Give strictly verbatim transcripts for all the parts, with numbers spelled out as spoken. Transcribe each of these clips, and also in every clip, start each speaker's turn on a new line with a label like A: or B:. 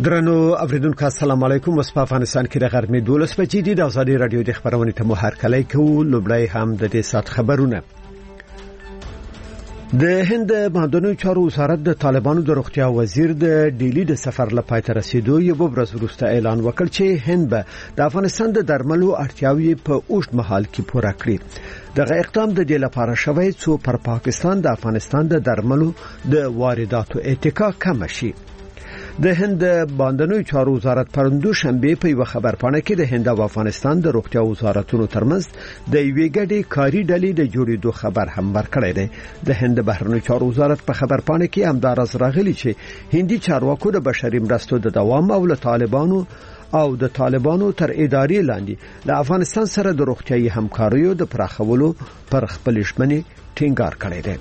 A: درنو اوریدونکو السلام علیکم. اوس په افغانستان کې د غرمې دولس بجې دي. د ازادي رادیو د خبرونې ته مو هرکلی کوو. لومړی هم د دې سات خبرونه. د هند مهندونو چارو وزارت د طالبانو د روغتیا وزیر د ډیلی د سفر لپاره تر رسیدو یو ورځ وروسته اعلان وکړ چې هند به د افغانستان د درملو اړتیاوې په اوږد مهال کې پوره کړي. دغه اقدام د دې لپاره شوی چې پر پاکستان د افغانستان د درملو د وارداتو اتکا کم شي. د هند باندنوي چارو وزارت پرندو شنبه په یو خبرپاڼه کې د هند او افغانستان د روغتیا وزارتونو ترمنځ د یوې ګډې کاري ډلې د جوړېدو خبر هم ورکړی دی. د هند بهرنیو چارو وزارت په خبرپاڼه کې همدارس راغلی چې هندي چارواکو د بشري مرستو د دوام او له طالبانو او د طالبانو تر ادارې لاندې له افغانستان سره د روغتیايي همکاریو د پراخولو پر خپل ژمنې ټینګار کړی دی.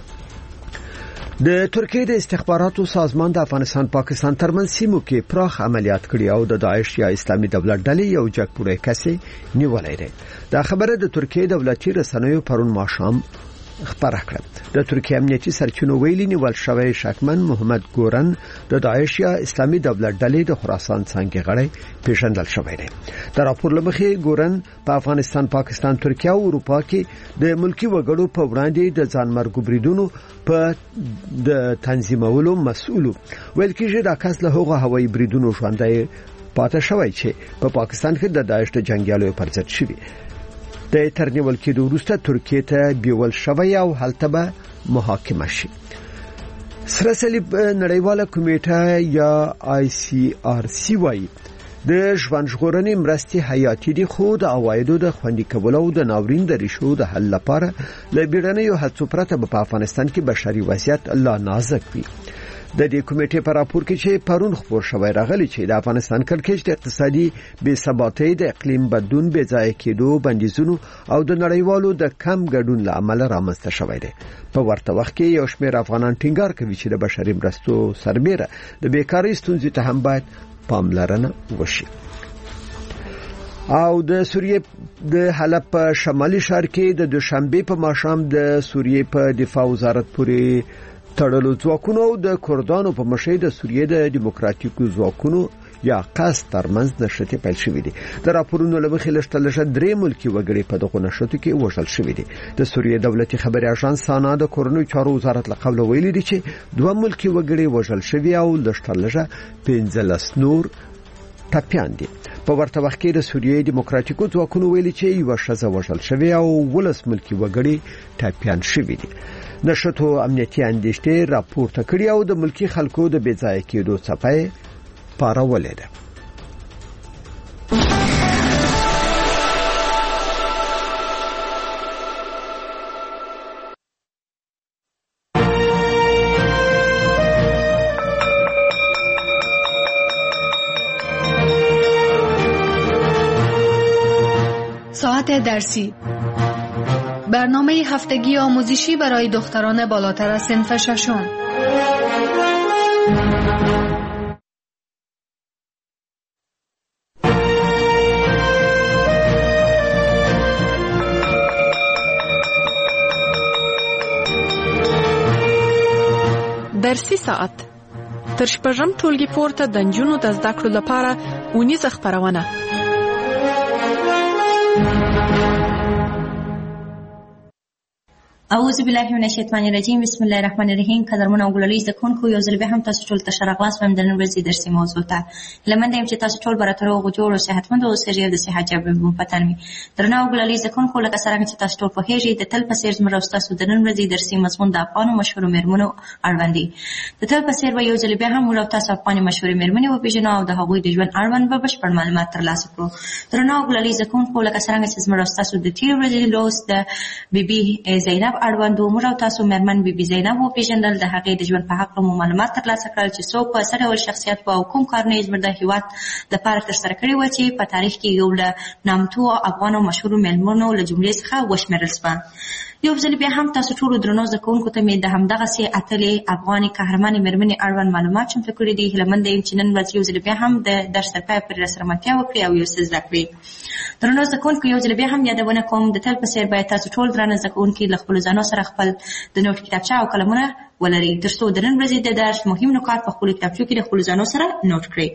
A: د ترکیه د استخباراتو سازمان د افغانستان پاکستان ترمنځ سیمو کې پراخ عملیات کړي او د داعش یا اسلامي دولت ډلې یو جګپوړی کسي نیولای دی. دا خبره د ترکیه دولتي رسنیو پرون ماښام خبره کړه. د ترکیه امنیتي سرچینو ویلي نیول شوی شکمن محمد ګورن د داعش یا اسلامي دولت ډلې د خراسان څنګه غړی پیژندل شوی دی. د راپور لمخې ګورن په افغانستان، پاکستان، ترکیه او اروپا کې د ملکی وګړو په وړاندې د ځانمرګ بریدونو په د تنظیمولو مسؤل ویل کېږي. دا کس له هغه هوایي بریدونو ژوندۍ پاتې شوی چې په پا پاکستان کې د داعش د جنگیالو پر ضد شوی. د ترنیول کې د وروسته ترکیه ته بیول شوی او هلته به محاکمه شي. سره صلیب نړیواله کمیټه یا آی سی آر سی وای د ژوند ژغورنې مرستې حیاتي دي، خو د عوایدو د خوندي کولو او د ناورین د ریښو د حل لپاره له بیړنیو هڅو پرته په افغانستان کې بشري وضعیت لا نازک وي. د دې کمیټې په راپور کې چې پرون خبر شوی راغلی چې د افغانستان کړکېچ د اقتصادي بې ثباتۍ، د اقلیم بدلون، بې ځای کېدو، بندیزونو او د نړیوالو د کم ګډون له امله رامنځته شوی دی. په ورته وخت کې یو شمېر افغانان ټینګار کوي چې د بشري مرستو سربېره د بیکارۍ ستونزې ته هم باید پاملرنه وشي. او د سوریې د حلب په شمالي ښار کې د دوشنبه په ماښام د سوریې په دفاع وزارت پورې تړلو ځواکونو او د کردانو په مشرۍ د سوریې د دیموکراتیکو ځواکونو یا قاس ترمنځ نښتې پیل شوې دي. د راپورونو له مخې لږ درې ملکی وګړي په دغه نښتو کې وژل شوي دي. د سوریې دولتي خبري اژانس سانا د کورنیو چارو وزارت له قوله ویلي دي چې دوه ملکی وګړي وژل شوي او لږ پنځلس نور ټپيان دي. په ورته وخت کې د سوریې دیموکراتیکو ځواکونو ویلي چې یو ښځه وژل شوی او ولس ملکی وګړي ټپيان شوي دي. نشټو امنیتي اندېښنې راپورته کړي او د ملکی خلکو د بې ځای کېدو څپه پارولې ده.
B: ساعت درسی، برنامه هفتگی آموزشی برای دختران بالاتر از صنف ششم.
C: درسی ساعت تر شپږم ټولګي پورته د نجونو د زده کړو لپاره اونیزه خپرونه.
D: اعوذ بالله من الشیطان الرجیم. بسم الله الرحمن الرحیم. قدرمن او ګلالي زکونکو یو ځل به هم تاسو ټول ته شرغلاس وم د نن ورځې درسي موضوع ته. لمنده يم چې تاسو ټول براتر او جوړ او صحتمند او سریع د صحت جواب مو پتن وي. درنه او ګلالي زکونکو لکه څنګه چې تاسو ټول په هیڅ د تل په سیر زمره تاسو د نن ورځې درسي مضمون د افغان مشهور میرمنو اړوند دي. د تل په سیر یو ځل به هم ولو تاسو افغان مشهور میرمنې او پیژنو او د هغوی د ژوند اړوند به بشپړ معلومات ترلاسه کړو. درنه او ګلالي زکونکو لکه څنګه چې زمره تاسو د تیر ورځې لوست د بیبي زینب اړوند مو تاسو مرمن بی بی زینب او پیژندل د هغې د ژوند په حق مو معلومات ترلاسه کړل چې څوک په سره ول شخصیت او کوم کارونه زموږ د هیواد لپاره ترسره کړی و چې په تاریخ کې یو له نامتو افغان او مشهور میرمنو له جملې څخه وشمېرل شوه. یو ځل بیا هم تاسو ټولو درنو زده کوونکو ته مې د همدغسې اتلې افغانې قهرمانې مېرمنې اړوند معلومات چمتو کړي دي. هیله منده یم چې نن ورځ یو ځل بیا هم د درس تر پایه پورې راسره ملتیا وکړي او یو څه زده کړي. درنو زده کوونکو یو ځل بیا هم یادونه کوم د تل په څېر باید تاسو ټول درانه زده کوونکي له خپلو ځانو سره خپل د نوټ کتابچه او قلمونه ولري تر څو د نن ورځې د درس مهم نکات په خپلو کتابچو کې د خپلو ځانو سره نوټ کړئ.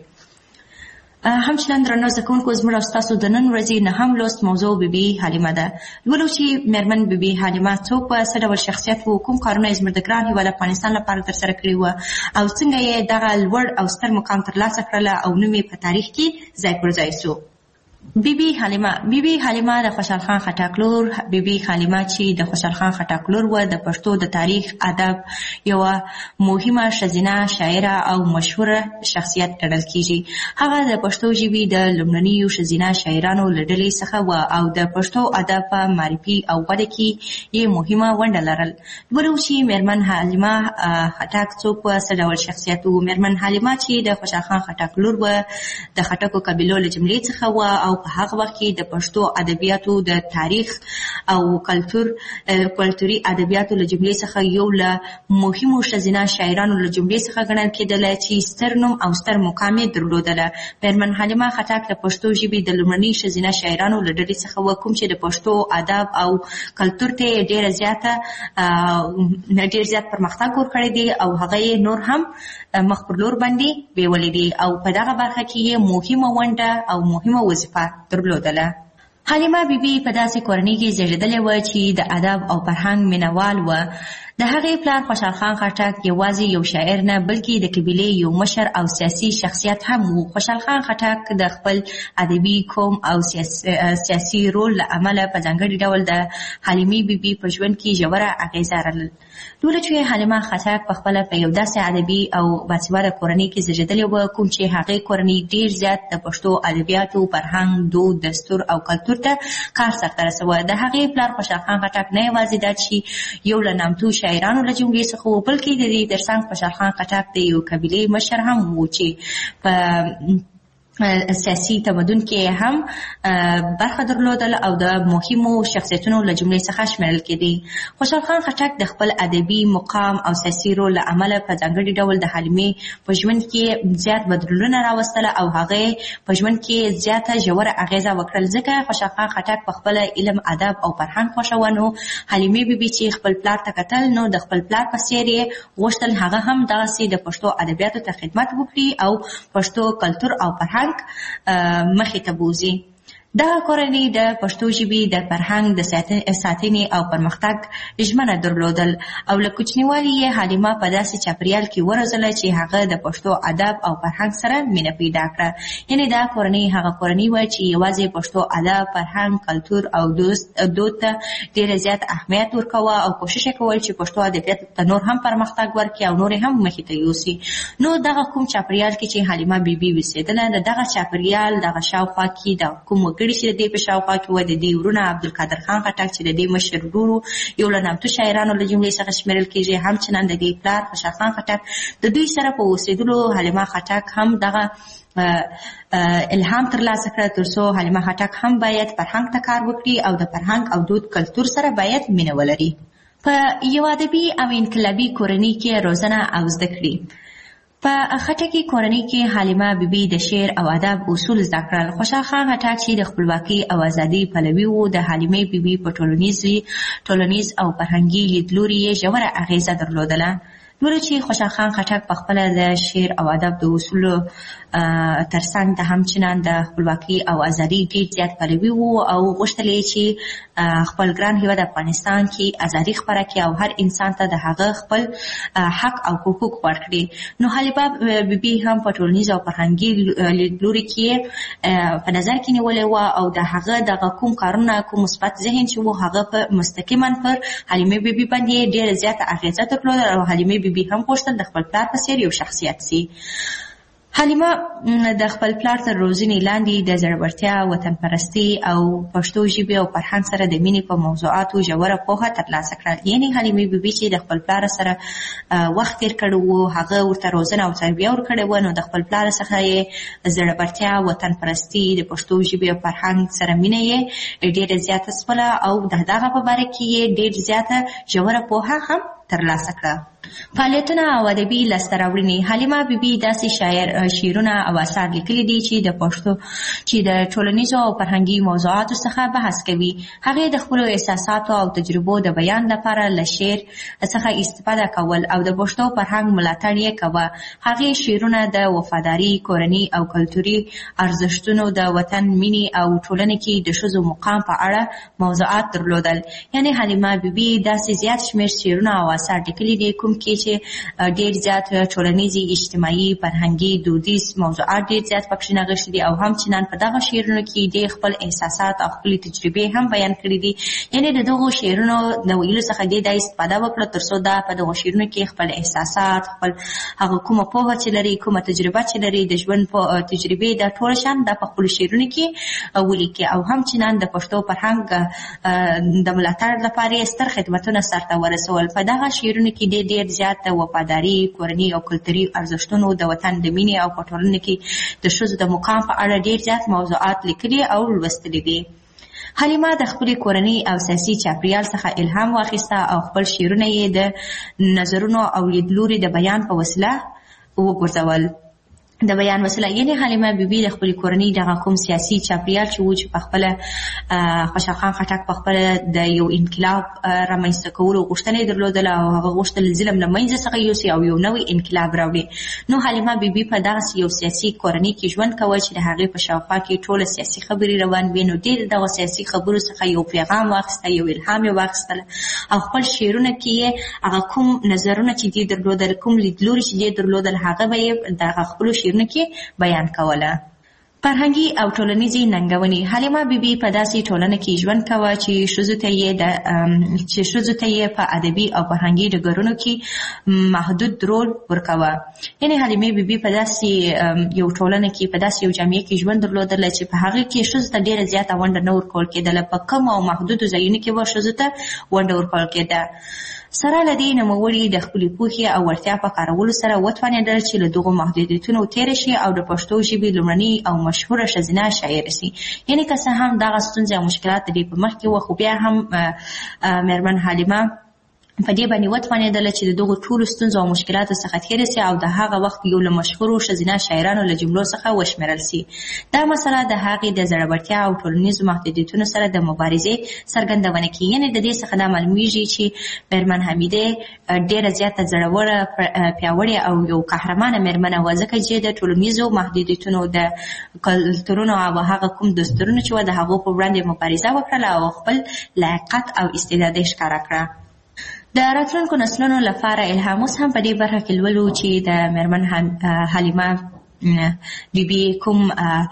D: همچنان درنو زده کوونکو زموږ او ستاسو د نن ورځې نهم لوست موضوع بیبي حلیمه ده. لولو چې مېرمن بیبي حلیمه څوک وه، څه ډول شخصیت و، کوم کارونه یې زموږ د ګران هېواد افغانستان لپاره ترسره کړي وه او څنګه یې دغه لوړ او ستر مقام ترلاسه کړله او نوم یې په تاریخ کې ځای پر ځای سو. بیبي حلیمه بیبي حلیمه د خوشحال خان خټک لور. بیبي حلیمه چې د خوشحال خان خټک لور وه د پښتو د تاریخ ادب یوه مهمه ښځینه شاعره او مشهوره شخصیت ګڼل کیږي. هغه د پښتو ژبې د لومړنیو ښځینه شاعرانو له ډلې څخه وه او د پښتو ادب په معرفي او وده کې یې مهمه ونډه لرل. ولو چې مېرمن حلیمه خټک څوک وه، څه ډول شخصیت و. مېرمن حلیمه چې د خوشحال خان خټک لور وه د خټکو قبیلو له جملې څخه وه او په هغه وخت کې د پښتو ادبیاتو د تاریخ او کلتور کلتوري ادبیاتو له جملې څخه یو له مهمو ښځینه شاعرانو له جملې څخه ګڼل کېدله چې ستر نوم او ستر مقام یې درلودله. مېرمن حلیمه خټک د پښتو ژبې د لومړني ښځینه شاعرانو له ډلې څخه وه کوم چې د پښتو ادب او کلتور ته یې ډېره زیاته ډېر زیات پرمختګ ورکړی دی او هغه یې نور هم مخ پر لور باندې بیولې دي او په دغه برخه کې یې مهمه ونډه او مهمه وظیفه درلودله. حلیمه بیبي په داسې کورنۍ کې زیږېدلې وه چې د ادب او فرهنګ مینوال وه. د هغې پلار خوشحال خان خټک یوازې یو شاعر نه بلکې د قبیلې یو مشر او سیاسي شخصیت هم و. خوشحال خان خټک د خپل ادبي قوم او سیاسي رول له امله په ځانګړي ډول د حلیمې بیبي په ژوند کې ژوره اغیزه لرل. لوله چې حلیمه خټک په خپله په یو داسې ادبي او باسواده کورنۍ کې زیږېدلې وه کوم چې هغې کورنۍ ډېر زیات د پښتو ادبیاتو، فرهنګ، دود، دستور او کلتور ته کار سرته رسوه. د هغې پلار خوشحال خان خټک نه یوازې دا چې یو له نامتو شاعرانو له جملې څخه و بلکې د دې ترڅنګ خوشحال خان خټک د یو قبیلې مشر هم و چې په سیاسي تمدن کې هم برخه درلودل او د مهمو شخصیتونو له جملې څخه شمیرل کېدی. خوشحال خان خټک د خپل ادبي مقام او سیاسي رول له امله په ځانګړي ډول د حلیمې په ژوند کې زیات بدلونونه راوستله او هغې په ژوند کې زیاته ژوره اغیزه وکړل. ځکه خوشحال خان خټک په خپله علم، ادب او فرهنګ خوښوه نو حلیمې بیبي چې خپل پلار ته کتل نو د خپل پلار په څېر یې غوښتل هغه هم دغسې د پښتو ادبیاتو ته خدمت وکړي او پښتو کلتور او فرهنګ مخې ته بوزي. دغه کورنۍ د پښتو ژبې د فرهنګ د ساتنې او پرمختګ ژمنه درلودل او له کوچنیوالي یې حلیمه په داسې چاپریال کې وروزله چې هغه د پښتو ادب او فرهنګ سره مینه پیدا کړه. یعنې دا کورنۍ هغه کورنۍ وه چې یوازې پښتو ادب، فرهنګ، کلتور او دود ته ډېره زیات اهمیت ورکوه او کوشش یې کول چې پښتو ادبیاتو ته نور هم پرمختګ ورکړي او نور هم مخې ته یوسي. نو دغه کوم چاپریال کې چې حلیمه بیبي اوسېدله د دغه چاپریال دغه شاوخوا کې د کوم وګړي چې د دې په شاوخوا کې وه د دې ورونه عبدالقادر خان خټک چې د دې مشر ورور یو له نامتو شاعرانو له جملې څخه شمیرل کېږي. همچنان د دې پلار خوشحال خان خټک د دوی سره په اوسېدلو حلیمه خټک هم دغه الهام ترلاسه کړه تر څو حلیمه خټک هم باید فرهنګ ته کار وکړي او د فرهنګ او دود کلتور سره باید مینه ولري. په یو ادبي او انقلابي کورنۍ کې روزنه او زده کړې. په خټکي کورنۍ کې حلیمه بیبي د شعر او ادب اصول زده کړل. خوشحال خان خټک چې د خپلواکۍ او ازادۍ پلوي و د حلیمې بیبي په ټولنیز او فرهنګي لیدلوري یې ژوره اغیزه درلودله. نور چې خوشحال خان خټک په خپله د شعر او ادب د اصولو ترڅنګ د همچنان د خپلواکۍ او ازادۍ ډېر زیات پلوي و او غوښتل یې چې خپل ګران هېواد افغانستان کې ازادي خپره کړي او هر انسان ته د هغه خپل حق او حقوق ورکړي. نو حلیمه بیبي هم په ټولنیز او فرهنګي لیدلوري کې په نظر کې نیولې وه او د هغه دغه کوم کارونه کوم مثبت ذهن چې و هغه په مستقیما پر حلیمې بیبي باندې ډېره زیاته اغېزه درلوده او حلیمې بیبي هم غوښتل د خپل پلار په څېر یو شخصیت سي. حلیمه د خپل پلار تر روزنې لاندې د زړورتیا، وطن پرستي او پښتو ژبې او فرهنګ سره د مینې په موضوعاتو ژوره پوهه ترلاسه کړه. یعنې حلیمې بیبي چې د خپل پلار سره وخت تیر کړی و، هغه ورته روزنه او تربیه ورکړې وه، نو د خپل پلار څخه یې زړورتیا، وطن پرستي، د پښتو ژبې او فرهنګ سره مینه یې ډېره زیاته شوله او د دغه په باره کې یې ډېر زیاته ژوره پوهه هم ترلاسه کړه. فعالیتونه او ادبي لاسته راوړنې. حلیمه بیبي داسې شاعر شعرونه او اثار لیکلي دي چې د پښتو چې د ټولنیزو او فرهنګي موضوعاتو څخه بحث کوي. هغې د خپلو احساساتو او تجربو د بیان لپاره له شعر څخه استفاده کول او د پښتو فرهنګ ملاتړ یې کوه. هغې شعرونه د وفاداري، کورني او کلتوري ارزښتونو، د وطن مینې او ټولنې کې د ښځو مقام په اړه موضوعات درلودل. یعنې حلیمه بیبي داسې زیات شمېر شعرونه او اثار لیکلي دي کوم کې چې ډېر زیات ټولنیزي، اجتماعي، فرهنګي، دودیز موضوعات ډېر زیات پکې نغښتي دي او همچنان په دغه شعرونو کې د خپل احساسات او خپلې تجربې هم بیان کړي دي. یعنې د دغو شعرونو د ویلو څخه دې دا استفاده وکړه تر څو دا په دغو شعرونو کې خپل احساسات، خپل هغه کومه پوهه چې لري، کومه تجربه چې لري، د ژوند په تجربې دا ټول شان دا په خپلو شعرونو کې ولیکي او همچنان د پښتو فرهنګ د ملاتړ لپاره ستر خدمتونه سرته ورسول. په دغه شعرونو کې ډېر ډېر زیات د وفاداري، کورني او کلتوري ارزښتونو، د وطن د مینې او په ټولنه کې د ښځو د مقام په اړه ډېر زیات موضوعات لیکلي او لوستلي دي. حلیمه د خپلې کورنۍ او سیاسي چاپریال څخه الهام واخیسته او خپل شعرونه یې د نظرونو او لیدلوري د بیان په وسیله وګرځول. د بیان وسیله یعنې حلیمه بیبي د خپلې کورنۍ دغه کوم سیاسي چاپریال چې و چې په خپله خوشحال خان خټک په خپله د یو انقلاب رامنځته کولو غوښتنه یې درلودله او هغه غوښتل ظلم له منځه څخه یوسي او یو نوی انقلاب راوړي. نو حلیمه بیبي په دغسې یو سیاسي کورنۍ کې ژوند کوه چې د هغې په شاوخوا کې ټوله سیاسي خبرې روان وي. نو ډېر دغه سیاسي خبرو څخه یو پیغام واخیسته، یو الهام یې واخیستله او خپل شعرونه کې یې هغه کوم نظرونه چې دې درلودل، کوم لیدلوري چې دې درلودل، هغه به یې دغه خپلو کې بیان کوله. فرهنګي او ټولنیزې ننګونې. حلیمه بیبي په داسې ټولنه کې ژوند کوه چې ښځو ته یې د چې ښځو ته یې په ادبي او فرهنګي ډګرونو کې محدود رول ورکوه. یعنې حلیمه بیبي په داسې یو ټولنه کې، په داسې یو جامعه کې ژوند درلودله چې په هغې کې ښځو ته ډېره زیاته ونډه نه ورکول کېدله. په کم او محدودو ځایونو کې به ښځو ته ونډه ورکول کېده. سره له دې نوموړي د خپلې پوهې او وړتیا په کارولو سره وتوانېدل چې له دغو محدودیتونو تېره شي او د پښتو ژبې لومړنۍ او مشهوره ښځینه شاعره شي. یعنې که څه هم دغه ستونزې او مشکلات د دې په مخ کې وه، خو بیا هم مېرمن حلیمه په دې باندې وتوانېدله چې د دغو ټولو ستونزو او مشکلاتو څخه تېره سي او د هغه وخت یو له مشهورو ښځینه شاعرانو له جملو څخه وشمېرل سي. دا مسله د هغې د زړورتیا او ټولنیزو محدودیتونو سره د مبارزې څرګندونه کوي. یعنې د دې څخه دا معلومیږي چې مېرمن حمیدې ډېره زیاته زړوره، پیاوړې او یو قهرمانه مېرمنه وه، ځکه چې د ټولنیزو محدودیتونو، د کلتورونو او هغه کوم دستورونه چې وه د هغو په وړاندې مبارزه وکړله او خپل لیاقت او استعداد یې ښکاره کړه. د راتلونکو نسلونو لپاره الهام. اوس هم په دې برخه کې لولو چې د مېرمن حلیمه بیبي کوم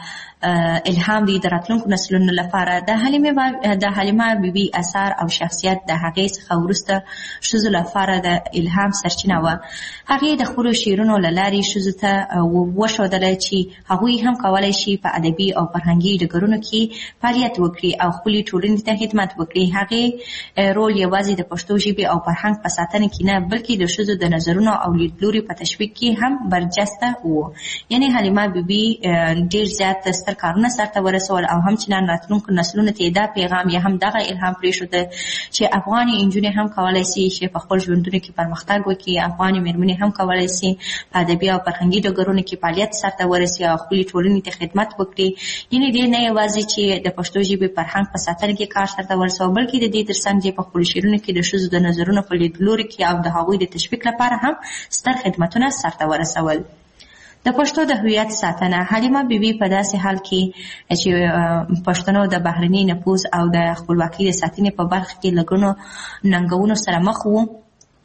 D: الهام دی د راتلونکو نسلونو لپاره. د حلیمه د حلیمه بیبي اثار او شخصیت د هغې څخه وروسته ښځو لپاره د الهام سرچینه وه. هغې د خپلو شعرونو له لارې ښځو ته وښودله چې هغوی هم کولی شي په ادبي او فرهنګي ډګرونو کې فعالیت وکړي او خپلې ټولنې ته خدمت وکړي. هغې رول یوازې د پښتو ژبې او فرهنګ په ساتنه کې نه، بلکې د ښځو د نظرونو او لیدلوري په تشویق کې هم برجسته و. یعنې حلیمه بیبي ډېر زیات ستر کارونه سرته ورسول او همچنان راتلونکو نسلونو ته دا پیغام یا هم دغه الهام پرېښوده چې افغاني نجونې هم کولی شي چې په خپل ژوندونو کې پرمختګ وکړي. افغاني مېرمنې هم کولی شي په ادبي او فرهنګي ډګرونو کې فعالیت سرته ورسي او خپلې ټولنې ته خدمت وکړي. یعنې دې نه یوازې چې د پښتو ژبې فرهنګ په ساتنه کې کار سرته ورسوه، بلکې د دې تر څنګ چې په خپلو شعرونو کې د ښځو د نظرونو په لیدلوري کې او د هغوی د تشویق لپاره هم ستر خدمتونه سرته ورسول. د پښتو د هویت ساتنه. حلیمه بیبي په داسې حال کې چې پښتنو د بهرني نفوذ او د خپلواکۍ د ساتنې په برخه کې له ګڼو ننګونو سره مخ وو،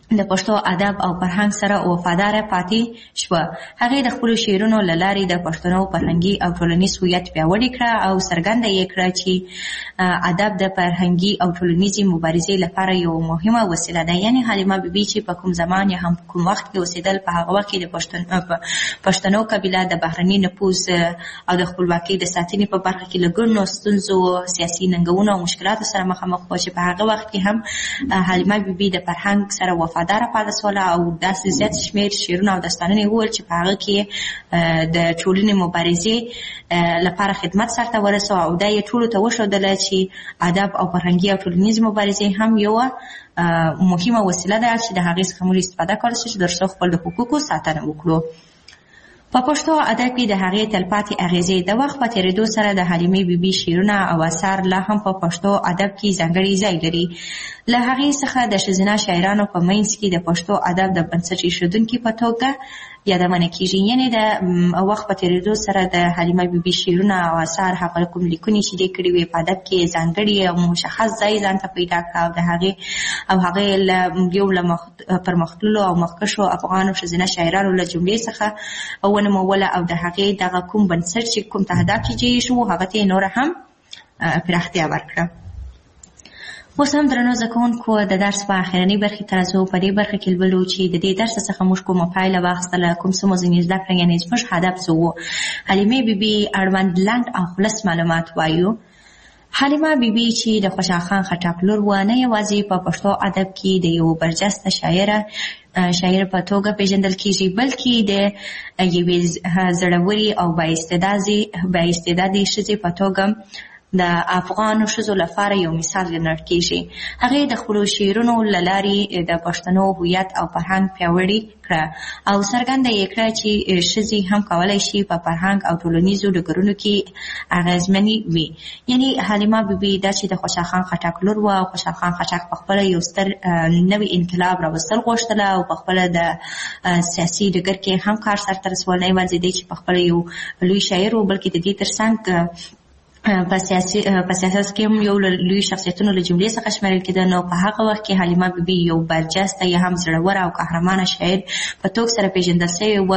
D: د پښتو ادب او فرهنګ سره وفادار پاتې شو. هغه د خپل شعرونو لاري د پښتنو فرهنګي او ټولنیز هویت پیاوړی کړ او څرګنده یې کړ چې ادب د فرهنګي او ټولنیزي مبارزې لپاره یو مهمه وسیله ده. یعنی حلیمه بیبي چې په کوم زمان یا هم کوم وخت کې اوسېدل، په هغه وخت کې د پښتون پښتنو قبیله د بهرني نفوذ او د خپلواکۍ د ساتنې په برخه کې له ګڼو ستونزو، سیاسي ننګونو او مشکلاتو سره مخامخ و چې په هغه وخت کې هم حلیمه بیبي د فرهنګ سره وفادار داره پاتې سوله او داسې زیات شمېر شعرونه او داستانونه وویل چې په هغه کې د ټولنې مبارزې لپاره خدمت سرته ورسوه او دا یې ټولو ته وښودله چې ادب او فرهنګي او ټولنیز مبارزې هم یوه مهمه وسیله ده چې د هغې څخه موږ استفاده کولی شو چې تر څو خپل د حقوقو ساتنه وکړو. په پښتو ادب کې د هغې تلپاتې اغیزې د وخت په تېرېدو سره د حلیمې بیبي شعرونه او اثار لا هم په پښتو ادب کې ځانګړی ځای لري. له هغې څخه د ښځینه شاعرانو په منځ کې د پښتو ادب د بنسټ ایښودونکي په توګه یادونه کېږي. یعنې د وخت په تېرېدو سره د حلیمه بیبي شعرونه او اثار هغه کوم لیکنې چې دې کړي وې په ادب کې ځانګړي او مشخص ځای ځان ته پیدا کړه او د هغې او هغې له یو له پرمختللو او مخکښو افغانو ښځینه شاعرانو له جملې څخه ونوموله او د هغې دغه کوم بنسټ چې کوم تهداب کې جوړ شو هغه ته یې نوره هم پراختیا ورکړه. اوس هم درنو زده کوونکو د درس په اخرنۍ برخې ته راځو. په دې برخه کې لولو چې د دې درس څخه موږ کومه پایله واخیستله، کوم څه مو ځینې زده کړه، یعنې زموږ هدف څه و. حلیمې بیبي اړوند لنډ او خلص معلومات وایو. حلیمه بیبي چې د خوشحال خان خټک لور وه، نه یوازې په پښتو ادب کې د یو برجسته شاعره شاعر په توګه پیژندل کېږي، بلکې د یوې زړورې او بااستعدادې ښځې په توګه د افغانو ښځو لپاره یو مثال ګڼل کېږي. هغې د خپلو شعرونو له لارې د پښتنو هویت او فرهنګ پیاوړي کړه او څرګنده یې کړه چې ښځې هم کولی شي په فرهنګ او ټولنیزو ډګرونو کې اغېزمنې وي. یعنې حلیمه بیبي دا چې د خوشحال خان خټک لور وه او خوشحال خان خټک په خپله یو ستر نوی انقلاب راوستل غوښتله او په خپله د سیاسي ډګر کې هم کار سرته رسول، نه یوازې دی چې په خپله یو لوی شاعر و، بلکې د دې تر څنګ په سیاست کې هم یو لوی شخصیتونو له جملې څخه شمیرل کېده. نو په هغه وخت کې حلیمه بیبي یو برجسته یا هم زړوره او قهرمانه شاعر په توګه سره پیژندل شوې وه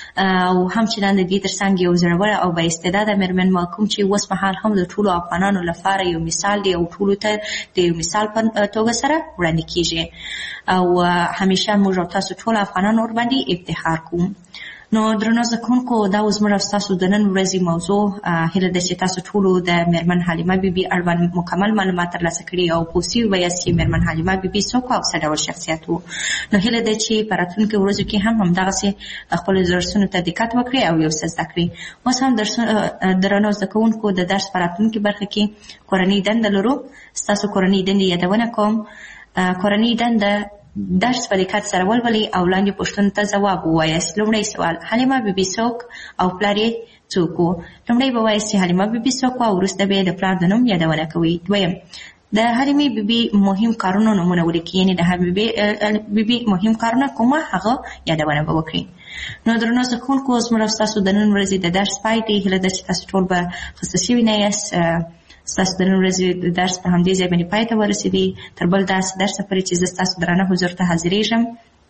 D: او هم چې د دې تر څنګ یو زړوره او بااستعداده مېرمن وه، کوم چې اوس مهال هم د ټولو افغانانو لپاره یو مثال دی او ټولو ته د یو مثال په توګه سره وړاندې کېږي او همیشه موږ او تاسو ټول افغانان ورباندې افتخار کوو. نو درنو زده کوونکو، دا اوس موږ ستاسو د نن ورځې موضوع. هیله ده چې تاسو ټولو د مېرمن حلیمه بیبي اړوند مکمل معلومات ترلاسه کړي او پوه سوي به یاست چې مېرمن حلیمه بیبي څوک او څه ډول شخصیت و. نو هیله ده چې په راتلونکو ورځو کې هم همدغسې خپلو درسونو ته دقت وکړئ او یو څه زده کړئ. اوس هم درنو زده کوونکو، د درس په راتلونکې برخه کې کورنۍ دنده لرو. ستاسو کورنۍ دندې یادونه کوم. کورنۍ دنده درس په دقت سره ولولئ او لاندې پوښتنو ته ځواب ووایاست. لومړی سوال: حلیمه بیبي څوک او پلار یې څوک و؟ لومړی به وایاست چې حلیمه بیبي څوک و او وروسته به یې د پلار د نوم یادونه کوئ. دویم: د حلیمې بیبي مهم کارونو نومونه ولیکئ، یعنې د حلیمې بیبي مهم کارونه کومه هغه یادونه به وکړئ. نو درنو زده کوونکو، اوس موږ ستاسو د نن ورځې د درس پای دی. هیله ده چې تاسو ټول به خسته شوي نه یاست. ستاسو د نن ورځې درس په همدې ځای باندې پای ته ورسېدی. تر بل داسې درسه پورې چې زه ستاسو درانه حضور ته حاضرېږم،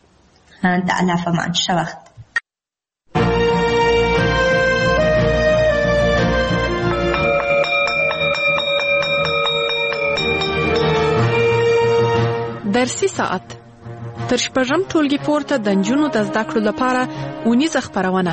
D: د الله په امان. ښه وخت.
C: درسي ساعت تر شپږم ټولګي پورته د نجونو د زده کړو لپاره اونیزه خپرونه.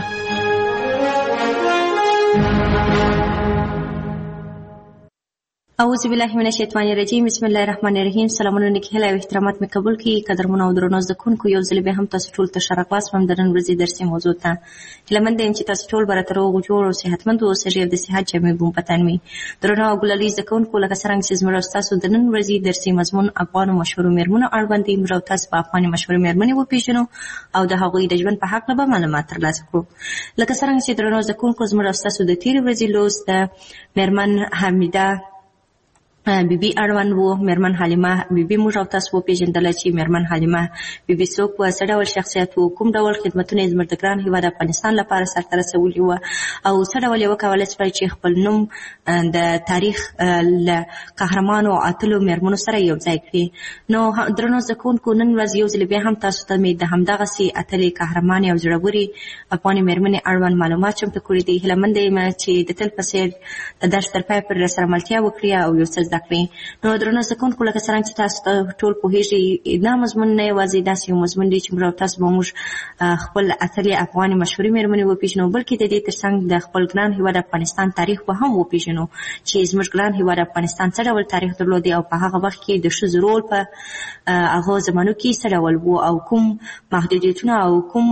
D: اعوذ بالله من الشیطان الرجیم. بسم الله الرحمن الرحیم. سلامونه نیکي هیله او احترامات مې قبول کړئ. قدرمنو او درنو زده کوونکو، یو ځل بیا هم تاسو ټول ته ښه راغلاست وم د نن ورځې درسي موضوع ته. هیله مند یم چې تاسو ټول به راته روغ جوړ او صحتمند اوسئ او د صحت جامې به مو په تن وي. درنو او ګلالي زده کوونکو، لکه څرنګه چې زموږ او ستاسو د نن ورځې درسي مضمون افغانو مشهورو مېرمنو اړوند دی، موږ او تاسو به افغاني مشهورې مېرمنې وپېژنو او د هغوی د ژوند په هکله به معلومات ترلاسه کړو. لکه څرنګه چې درنو زده کوونکو، زموږ او ستاسو د تېرې ورځې لوست د مېرمن حمیده بیبي اړوند وو. میرمن حلیمه بیبي موږ او تاسو وپېژندله چې میرمن حلیمه بیبي څوک وه، څه ډول شخصیت وو، کوم ډول خدمتونه یې زموږ د ګران هېواد افغانستان لپاره سرته رسولي وه او څه ډول یې وکولی شوی چې خپل نوم د تاریخ له قهرمانو او اتلو میرمنو سره یو ځای کړي. نو درنو زده کوونکو، نن ورځ یو ځل بیا هم تاسو ته مې د همدغسې اتلې قهرمانې او زړورې افغانې میرمنې اړوند معلومات چمتو کړي دي. هیله یم چې د تل په څېر د درس تر پایه پورې راسره ملتیا وکړي او یو څه زده کړي. نو درنو زده کوونکو، لکه څرنګه چې تاسو ټول پوهېږئ، دا مضمون نه یوازې داسې یو مضمون دی چې موږ او تاسو به موږ خپل اتلې افغانې مشهورې میرمنې وپېژنو، بلکې د دې تر څنګ د خپل ګران هېواد افغانستان تاریخ به هم وپېژنو چې زموږ ګران هېواد افغانستان څه ډول تاریخ درلودی او په هغه وخت کې د ښځو رول په هغو زمانو کې څه ډول و او کوم محدودیتونه او کوم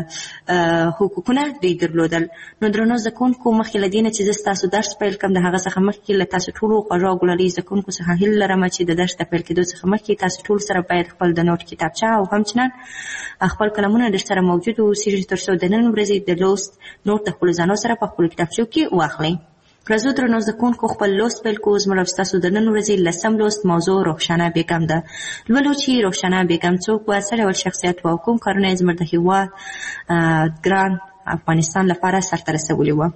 D: حقوقونه دوی درلودل. نو درنو زده کوونکو، مخکې له دې نه چې زه ستاسو درس پیل کړم، د هغه څخه مخکې له تاسو ټولو خوږو او ګلالي زده کوونکو څخه هیله لرم چې د درس د پیل کېدو څخه مخکې تاسو ټول سره باید خپل د نوټ کتابچه او همچنان خپل قلمونه در سره موجود واوسېږي، تر څو د نن ورځې د لوست نوټ د خپلو ځانو سره په خپلو کتابچو کې واخلئ. راځو درنو زده کوونکو، خپل لوست پیل کوو. زموږ او ستاسو د نن ورځې لسم لوست موضوع رخشانه بیګم ده. لولو چې رخشانه بیګم څوک وه، څه ډول شخصیت وه او کوم کارونه یې زموږ د هېواد ګران افغانستان لپاره سرته رسولي وه.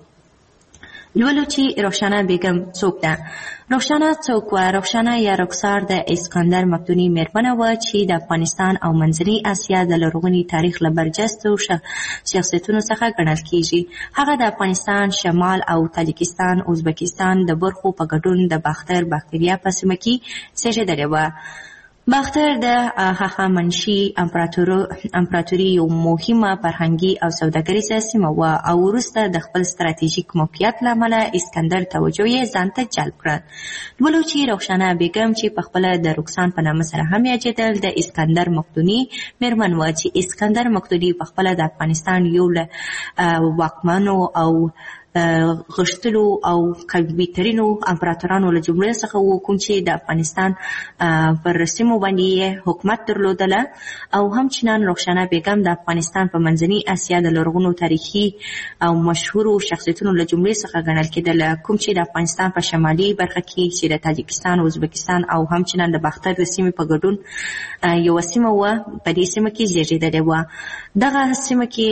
D: لولو چې رخشانه بیګم څوک ده. رخشانه څوک وه؟ رخشانه یا رخسار د اسکندر مقدوني میرمنه وه چې د افغانستان او منځنۍ اسیا د لرغوني تاریخ له برجستو شخصیتونو څخه ګڼل کېږي. هغه د افغانستان شمال او تاجکستان ازبکستان د برخو په ګډون د باختر باکتریا په سیمه کې زېږېدلې وه. باختر د هخامنشي امپراتوري یو مهمه فرهنګي او سوداګریزه سیمه وه او وروسته د خپل ستراتیژیک موقعیت له امله اسکندر توجه یې ځان ته جلب کړه. لولو چې رخشانه بیګم چې پخپله د رکسان په نامه سره هم یادېدل، د اسکندر مقدوني میرمن وه چې اسکندر مقدوني پخپله د افغانستان یو له واکمنو او غښتلو او قوي ترینو امپراتورانو له جملې څخه و، کوم چې د افغانستان پر سیمو باندې یې حکومت درلودله او همچنان رخشانه بیګم د افغانستان په منځنۍ اسیا د لرغونو تاریخي او مشهورو شخصیتونو له جملې څخه ګڼل کېدله، کوم چې د افغانستان په شمالي برخه کې چې د تاجکستان، ازبکستان او همچنان د باختر د سیمې په ګډون یوه سیمه وه، په دې سیمه کې زېږېدلې وه. دغه سیمه کې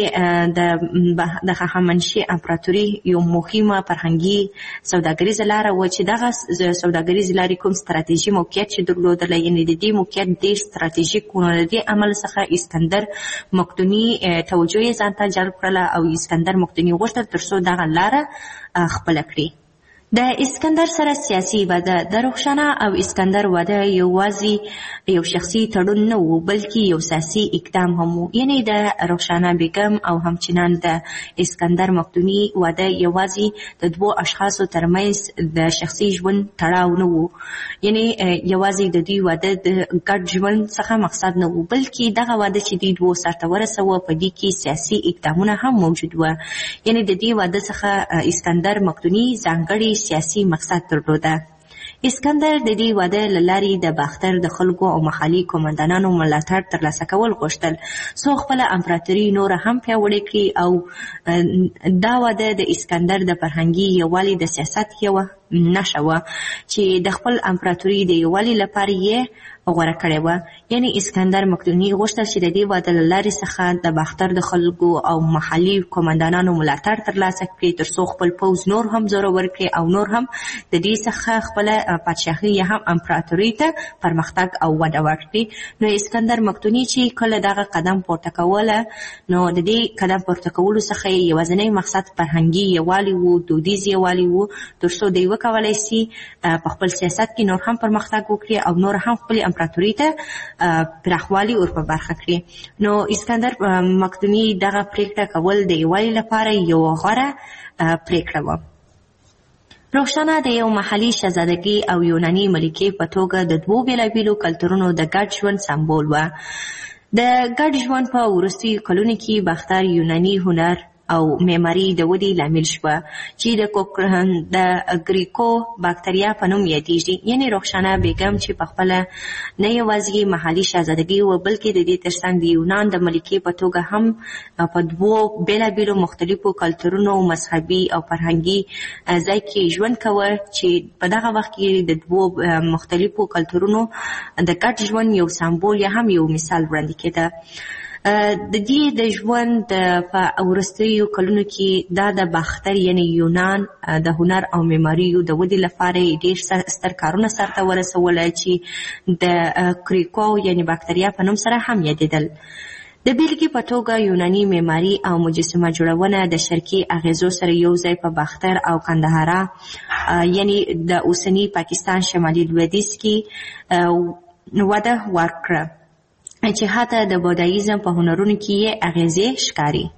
D: د هخامنشي امپراتوري یو مهمه فرهنګي سوداګریزه لاره وه چې دغه سوداګریزې لارې کوم ستراتیژي موقعیت چې درلودله، یعنې د دې موقعیت ډېر ستراتیژیک و. نو د دې عمل څخه اسکندر مقدوني توجه یې ځان ته جلب کړله او اسکندر مقدوني غوښتل تر څو دغه لاره خپله کړي. د اسکندر سره سیاسي واده. د رخشانه او اسکندر واده یوازې یو شخصي تړون نه و، بلکې یو سیاسي اقدام هم و. یعنې د رخشانه بیګم او همچنان د اسکندر مقدوني واده یوازې د دوو اشخاصو ترمنځ د شخصي ژوند تړاو نه و، یعنې یوازې د دوی واده د ګډ ژوند څخه مقصد نه و، بلکې دغه واده چې دوی دوو سرته ورسوه په دې کې سیاسي اقدامونه هم موجود وه. یعنې د دې واده څخه اسکندر مقدوني ځانګړي سیاسي مقصد درلوده. اسکندر د دې واده له لارې د باختر د خلکو او محلي قومندانانو ملاتړ ترلاسه کول غوښتل څو خپله امپراتوري نوره هم پیاوړې کړي او دا واده د اسکندر د فرهنګي یووالي د سیاست یوه نښه وه چې د خپل امپراتوري د یووالي لپاره یې غوره کړې وه. یعنې اسکندر مقدوني غوښتل چې د دې واده له لارې څخه د باختر د خلکو او محلي قومندانانو ملاتړ ترلاسه کړي تر څو خپل پوځ نور هم زورور کړي او نور هم د دې څخه خپله پادشاهي یا هم امپراتوري ته پرمختګ او وده ورکړي. نو اسکندر مقدوني چې کله دغه قدم پورته کوله، نو د دې قدم پورته کولو څخه یې یوازینی مقصد فرهنګي یووالي و، دودیز یووالي و، تر څو دوی وکولی شي په خپل سیاست کې نور هم پرمختګ وکړي او نور هم خپل امپراتوري ته پراخوالی ور په برخه کړي. نو اسکندر مقدوني دغه پریکړه کول د یووالي لپاره یو غوره پریکړه وه. رخشانه د یو محلي شهزادګۍ او یوناني ملکې په توګه د دوو بېلابېلو کلتورونو د ګډ ژوند سمبول وه. د ګډ ژوند په وروستیو کلونو کې باختر یوناني هنر او معماري د ودې لامل شوه چې د کوکرهن د ګریکو باکتریا په نوم یادېږي. یعنې رخسانه بیګم چې په خپله نه یوازې محلي شاهزادګي و بلکې د دې ترڅنګ د یونان د ملکې په توګه هم په دوو بېلابېلو مختلفو کلتورونو مذهبي او فرهنګي ځای کې ژوند کوه چې په دغه وخت کې د دوو مختلفو کلتورونو د ګډ ژوند یو سمبول یا هم یو مثال وړاندې کېده. د دې د ژوند په وروستیو کلونو کې دا د باختر یعنې یونان د هنر او معماریو د ودې لپاره ډېر ستر کارونه سرته ورسول چې د کریکو یعنې باکتریا په نوم سره هم یادېدل. د بیلګې په توګه یوناني معماري او مجسمه جوړونه د شرقي اغیزو سره یو ځای په باختر او کندهاره یعنې د اوسني پاکستان شمالي لویدیځ کې وده ورکړه چې حتی د بودایزم په هنرونو کې یې اغیزې ښکاري.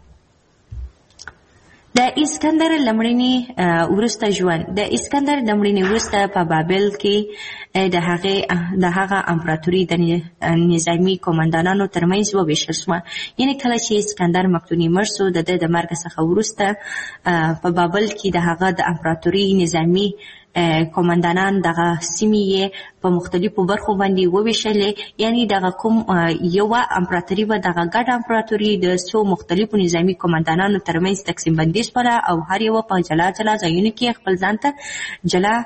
D: د اسکندر لمړني وروسته ژوند د اسکندر لمړني وروسته په بابل کې د هغې د هغه امپراتوري د نظامي قومندانانو ترمنځ وویشل شوه. یعنې کله چې اسکندر مقدوني مړ شو د ده د مرګ څخه وروسته په بابل کې د هغه د امپراتوري نظامي قومندانان دغه سیمې یې په مختلفو برخو باندې وویشلې. یعنې دغه کوم یوه امپراتوري به دغه ګډ امپراتوري د څو مختلفو نظامي قومندانانو ترمنځ تقسیم بندي شوله او هر یوه په جلا جلا ځایونو کې خپل ځان ته جلا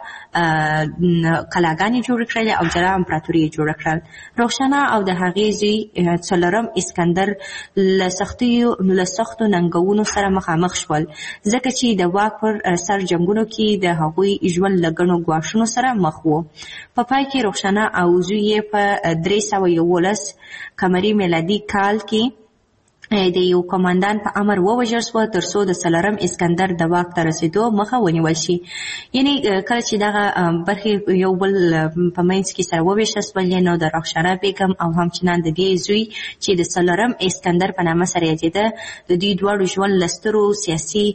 D: قلاګانې جوړې کړلې او جلا امپراتوري یې جوړه کړل. رخسانه او د هغې زوی څلورم اسکندر له سختیو له سختو ننګونو سره مخامخ شول ځکه چې د واک پر سر جنګونو کې د هغوی ژوند له ګڼو ګواښونو سره مخ وو. په پای کې رخسانه او زوی یې په درې سوه یولس قمري میلادي کال کې د یو قومندان په امر ووژل شوه تر څو د څلورم اسکندر د واک ته رسېدو مخه ونیول شي. یعنې کله چې دغه برخې یو بل په منځ کې سره وویشل شولې نو د رخسانه بیګم او همچنان د دې زوی چې د څلورم اسکندر په نامه سره یادېده د دوی دواړو ژوند له سترو سیاسي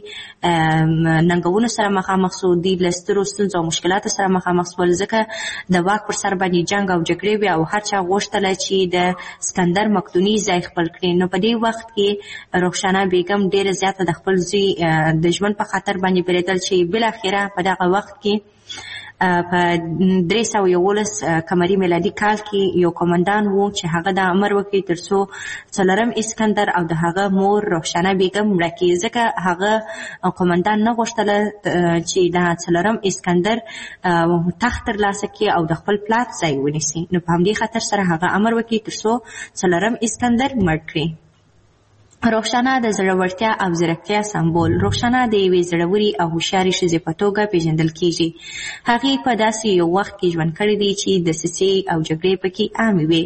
D: ننګونو سره مخامخ شو. دوی له سترو ستونزو او مشکلاتو سره مخامخ شول ځکه د واک پر سر باندې جنګ او جګړې وې او هر چا غوښتله چې د اسکندر مقدوني ځای خپل کړي. نو په دې وخت کې رخسانه بیګم ډېره زیاته د خپل زوی د ژوند په خطر باندې بریدل چې بالاخره په دغه وخت کې په درې سوه یولس قمري میلادي کال کې یو قومندان و چې هغه د امر وکړي تر څو څلورم اسکندر او د هغه مور رخسانه بیګم مړه کړي ځکه هغه قومندان نه غوښتله چې د څلورم اسکندر تخت ترلاسه کړي او د خپل پلار ځای ونیسي. نو په همدې خاطر سره هغه امر وکړي تر څو څلورم اسکندر مړ کړي. رخسانه د زړورتیا او ځیرکتیا سمبول. رخسانه د یوې زړورې او هوښیارې ښځې په توګه پیژندل کیږي. هغې په داسې یو وخت کې ژوند کړی دی چې دسیسې او جګړې پکې عامې وې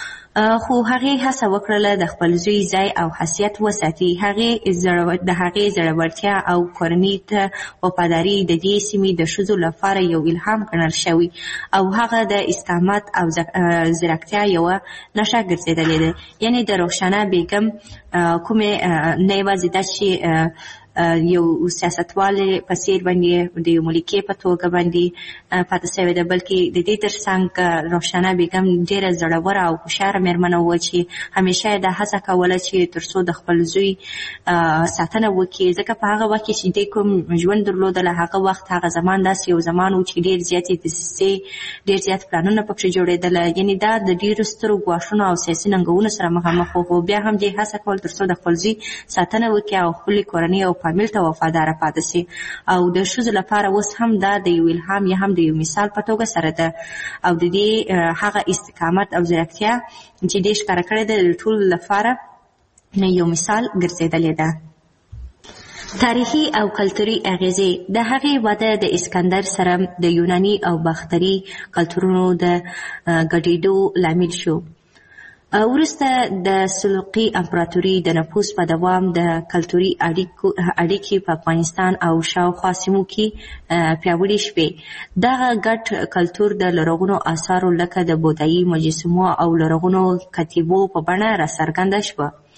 D: خو هغې هڅه وکړله د خپل زوی ځای او حیثیت وساتي. هغې د هغې زړورتیا او کورنۍ ته وفاداري د دې سیمې د ښځو لپاره یو الهام ګڼل شوی او هغه د استقامت او ځیرکتیا یوه نښه ګرځېدلې ده. یعنې د رخسانه بیګم کومې نه یوازې دا چې یو سیاستوالې په څېر باندې د یو ملکې په توګه باندې پاتې شوې ده بلکې د دې ترڅنګ رخسانه بیګم ډېره زړوره او هوښیاره مېرمنه وه چې همیشه یې دا هڅه کوله چې تر څو د خپل زوی ساتنه وکړي ځکه په هغه وخت کې چې دې کوم ژوند درلودله هغه وخت هغه زمان داسې یو زمان و چې ډېر زیاتې دسیسې ډېر زیات پلانونه پکښې جوړېدله. یعنې دا د ډېرو سترو ګواښونو او سیاسي ننګونو سره مخامخ و خو بیا هم دې هڅه کول تر څو د خپل زوی ساتنه وکړي او خپلې کورنۍ او فامیل ته وفاداره پاتې شي. او د ښځو لپاره اوس هم دا د یو الهام یا هم د یو مثال په توګه سره ده او د دې هغه استقامت او ځیرکتیا چې دې ښکاره کړې ده د ټولو لپاره یو مثال ګرځېدلې ده. تاریخي او کلتوري اغیزې. د هغې وده د اسکندر سره د یوناني او باختري کلتورونو د ګډېدو لامل شو. وروسته د سلوقي امپراتوري د نفوذ په دوام د کلتوري اړیکې په افغانستان او شاوخوا سیمو کې پیاوړې شوې. دغه ګډ کلتور د لرغونو آثارو لکه د بودایي مجسمو او لرغونو کتیبو په بڼه راڅرګنده شوه.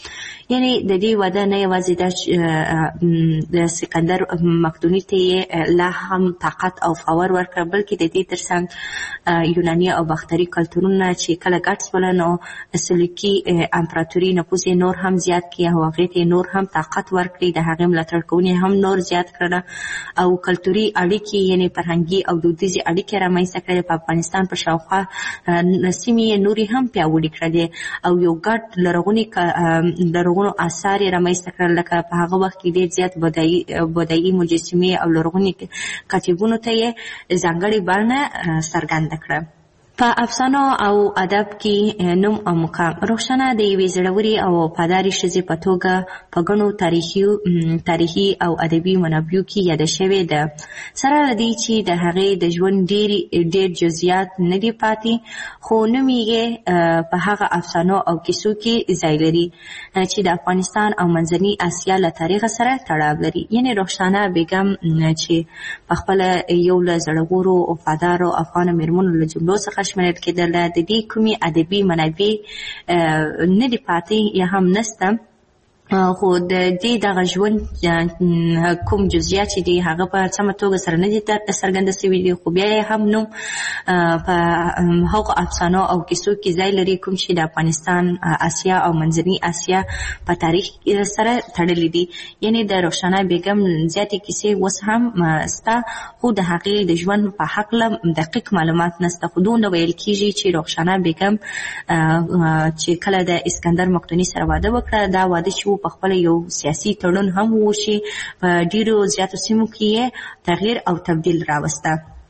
D: یعنی د دې واده نه یوازې د سکندر مقدوني ته لا هم طاقت او باور ورکړ، بلکې د دې ترڅنګ یوناني او باختري کلتورونه چې کله ګډ شول نو سلوکي امپراتوري نفوذ نور هم زیات کړي او هغې ته نور هم طاقت ورکړي، د هغې ملاتړ کوونکي هم نور زیات کړل او کلتوري اړیکې یعنې فرهنګي او دودیزې اړیکې رامنځته کړې. په افغانستان په شاوخوا سیمې یې نورې هم پیاوړې کړلې او یو ګډ لرغوني لرغونو آثار یې رامنځته کړل، لکه په هغه وخت کې ډېر زیات بودایي مجسمې او لرغوني کتیبونو ته یې ځانګړې بڼه څرګنده کړه. په افسانو او ادب کې نوم او مقام روښانه د یوې زړورې او وفادارې ښځې په توګه په ګڼو تاریخي تاریخي او ادبي منابعو کې یاده شوې ده، سره له دې چې د هغې د ژوند ډېر ډېر جزئیات نه دي پاتې، خو نوم یې په هغه افسانو او کیسو کې ځای لري چې د افغانستان او منځنۍ اسیا له تاریخ سره تړاو لري. یعنې روښانه بیګم چې په خپله یو له زړورو وفادارو افغانو مېرمنو له جملو څخه شمېرل کېدله، د دې کومې ادبي منابع نه دي پاتې یا هم نسته، خو د دې دغه ژوند کوم جزئیات چې دي هغه په سمه توګه سره نه دي څرګنده سوي دي، خو بیا یې هم نوم په هغو افسانو او کیسو کې ځای لري کوم چې د افغانستان، اسیا او منځنۍ اسیا په تاریخ سره تړلي دي. یعنې د روښانه بیګم زیاتې کیسې اوس هم سته، خو د هغې د ژوند په هکله دقیق معلومات نسته، خو دومره ویل کېږي چې روښانه بیګم چې کله د اسکندر مقدوني سره واده وکړه، دا واده چې په خپل یو سیاسي تړون هم و چې په ډیرو زیاتو سیمو کې یې تغییر او تبدیل راوسته.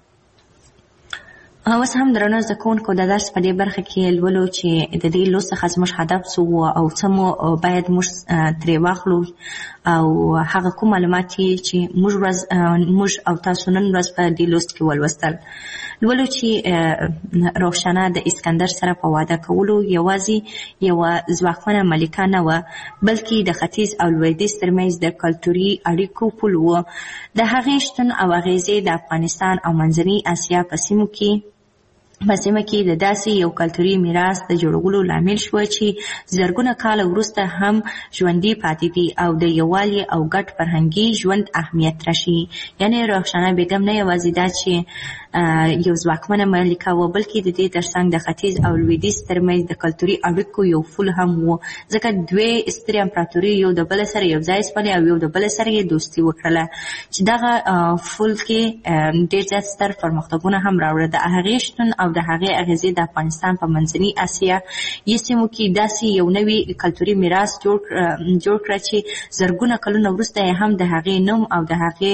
D: اوس هم درنو زده کوونکو د درس په دې برخه کې لولو چې د دې لوست څخه زموږ هدف څه و او څه مو باید موږ ترې واخلو او هغه کوم معلومات چې موږ ورځ موږ او تاسو نن ورځ په دې لوست کې ولوستل. لولو چې روښانه د اسکندر سره په واده کولو یوازې یوه ځواکمنه ملکه نه وه، بلکې د ختیځ او لویدیځ ترمنځ د کلتوري اړیکو پل و. د هغې شتون او اغیزې د افغانستان او منځنۍ اسیا په سیمو کې په سیمه کې د داسې یو کلتوري میراث د جوړولو لامل شوه چې زرګونه کاله وروسته هم ژوندي پاتې دي او د یووالي او ګډ فرهنګي ژوند اهمیت راشي. یعنې روښانه بیګم نه یوازې دا چې یو ځواکمنه ملکه و، بلکې د دې ترڅنګ د ختیځ او لویدیځ ترمنځ د کلتوري اړیکو یو پل هم و، ځکه دوې سترې امپراتوري یو د بل سره یو ځای شولې او یو د بل سره یې دوستي وکړله چې دغه پل کې ډېر زیات ستر پرمختګونه هم راوړل. د هغې شتون او د هغې اغیزې د افغانستان په منځنۍ اسیا یې سیمو کې داسې یو نوی کلتوري میراث جوړ جوړ کړه چې زرګونه کلونه وروسته یې هم د هغې نوم او د هغې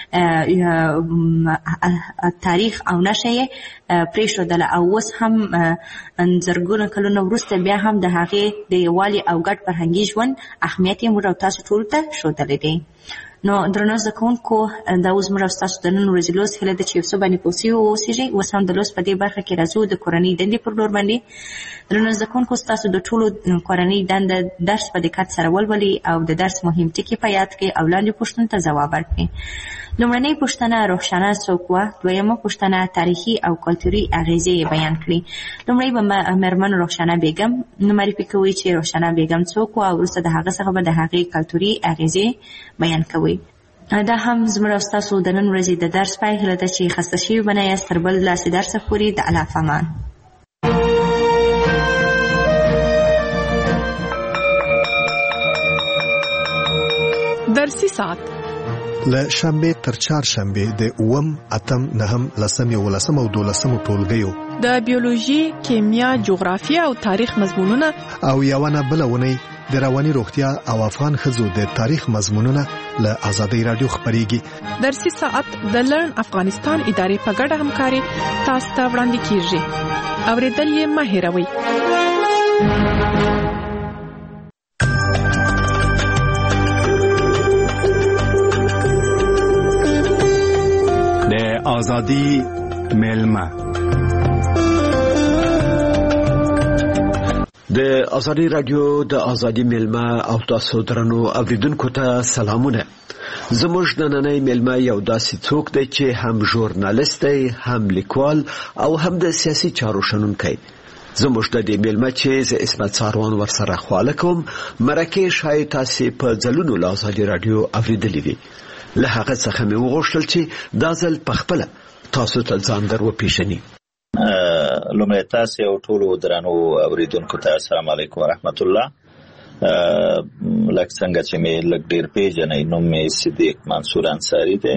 D: تاریخ او نشه یې پرېښودله او اوس هم زرګونه کلونه وروسته بیا هم د هغې د یووالي او ګډ فرهنګي ژوند اهمیت یې موږ او تاسو ټولو ته ښودلی دی. نو درنو زده کوونکو، دا اوس موږ او ستاسو د نن ورځې لوست هیله ده چې یو څه باندې پوه سوي واوسېږئ. اوس هم د لوست په دې برخه کې راځو د کورنۍ دندې پر لور باندې. درنو زده کوونکو، ستاسو د ټولو کورنۍ دنده درس په دقت سره ولولئ او د درس مهم ټکي په یاد کړئ او لاندې پوښتنو ته ځواب ورکړئ. لومړنۍ پوښتنه روښانه څوک وه؟ دویمه پوښتنه تاریخي او کلتوري اغیزې یې بیان کړي. لومړی به مېرمن روښانه بیګم معرفي کوئ چې روښانه بیګم څوک وه او وروسته د هغه څخه به د هغې کلتوري اغیزې بیان کوئ. دا هم زموږ او ستاسو د نن ورځې د درس پای هیله ده چې خسته شوي به نه یاست. تر بل داسې درسه پورې د الله په امان.
C: درسي ساعت
E: له شنبه تر چهارشنبه د اووم، اتم، نهم، لسم، یولسم او دولسم ټولګیو
C: د بیولوژي، کیمیا، جغرافیه او تاریخ مضمونونه
E: او یوونه بلونه د رواني روغتیا او افغان ښځو د تاریخ مضمونونه له آزادۍ رادیو خبريږي.
C: درسي ساعت د لرن افغانستان ادارې په ګډه همکاري تاسو ته وړاندې کیږي. اوریدل یې مه هېروئ.
F: د آزادۍ ملما
A: د آزادۍ رادیو د آزادۍ ملما او تاسو درنو اوریدونکو ته سلامونه. زموږ نننۍ ملما یو داسې څوک دی چې هم ژورنالیست دی، هم لیکوال او هم د سیاسي چارو شنونکی. زموږ د دې ملمه چې ز اسمت ساروان ورسره خواله کوم مرکه شای تاسو په ځلونو لا ازادي رادیو اوریدلې دي. له هغه څخه مې وغوښتل چې دا ځل په خپل تاسو ته ځان درو پیژني.
G: لومړی تاسو او ټول درنو اوریدونکو ته السلام علیکم ورحمت الله. لکه څنګه چې مې لږ ډیر پیژنې، نوم مې صدیق منصور انصاری دی.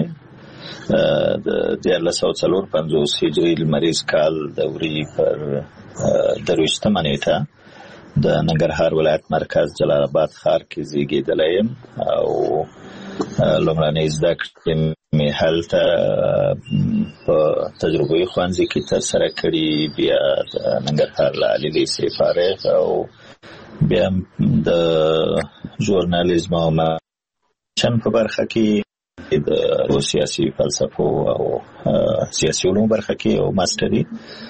G: د دیارلس سوه څلور پنځوس هجري لمریز کال دوري پر درویشتمه نیټه د ننګرهار ولایت مرکز جلال آباد ښار کې زیږېدلی یم او لومړنۍ زده کړې مې هلته په تجربوي ښوونځي کې ترسره کړي، بیا د ننګرهار له عالي لیسې فارغ او بیا د ژورنالیزم او چن په برخه کې د سیاسي فلسفو او سیاسي علوم برخه کې او ماستري.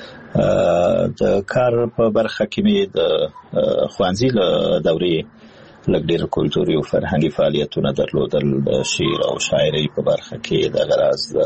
G: د کار په برخه کې مې د ښوونځي له دورې لږ ډېر کلتوري او فرهنګي فعالیتونه درلودل. د شعر او شاعرۍ په برخه کې د غراز د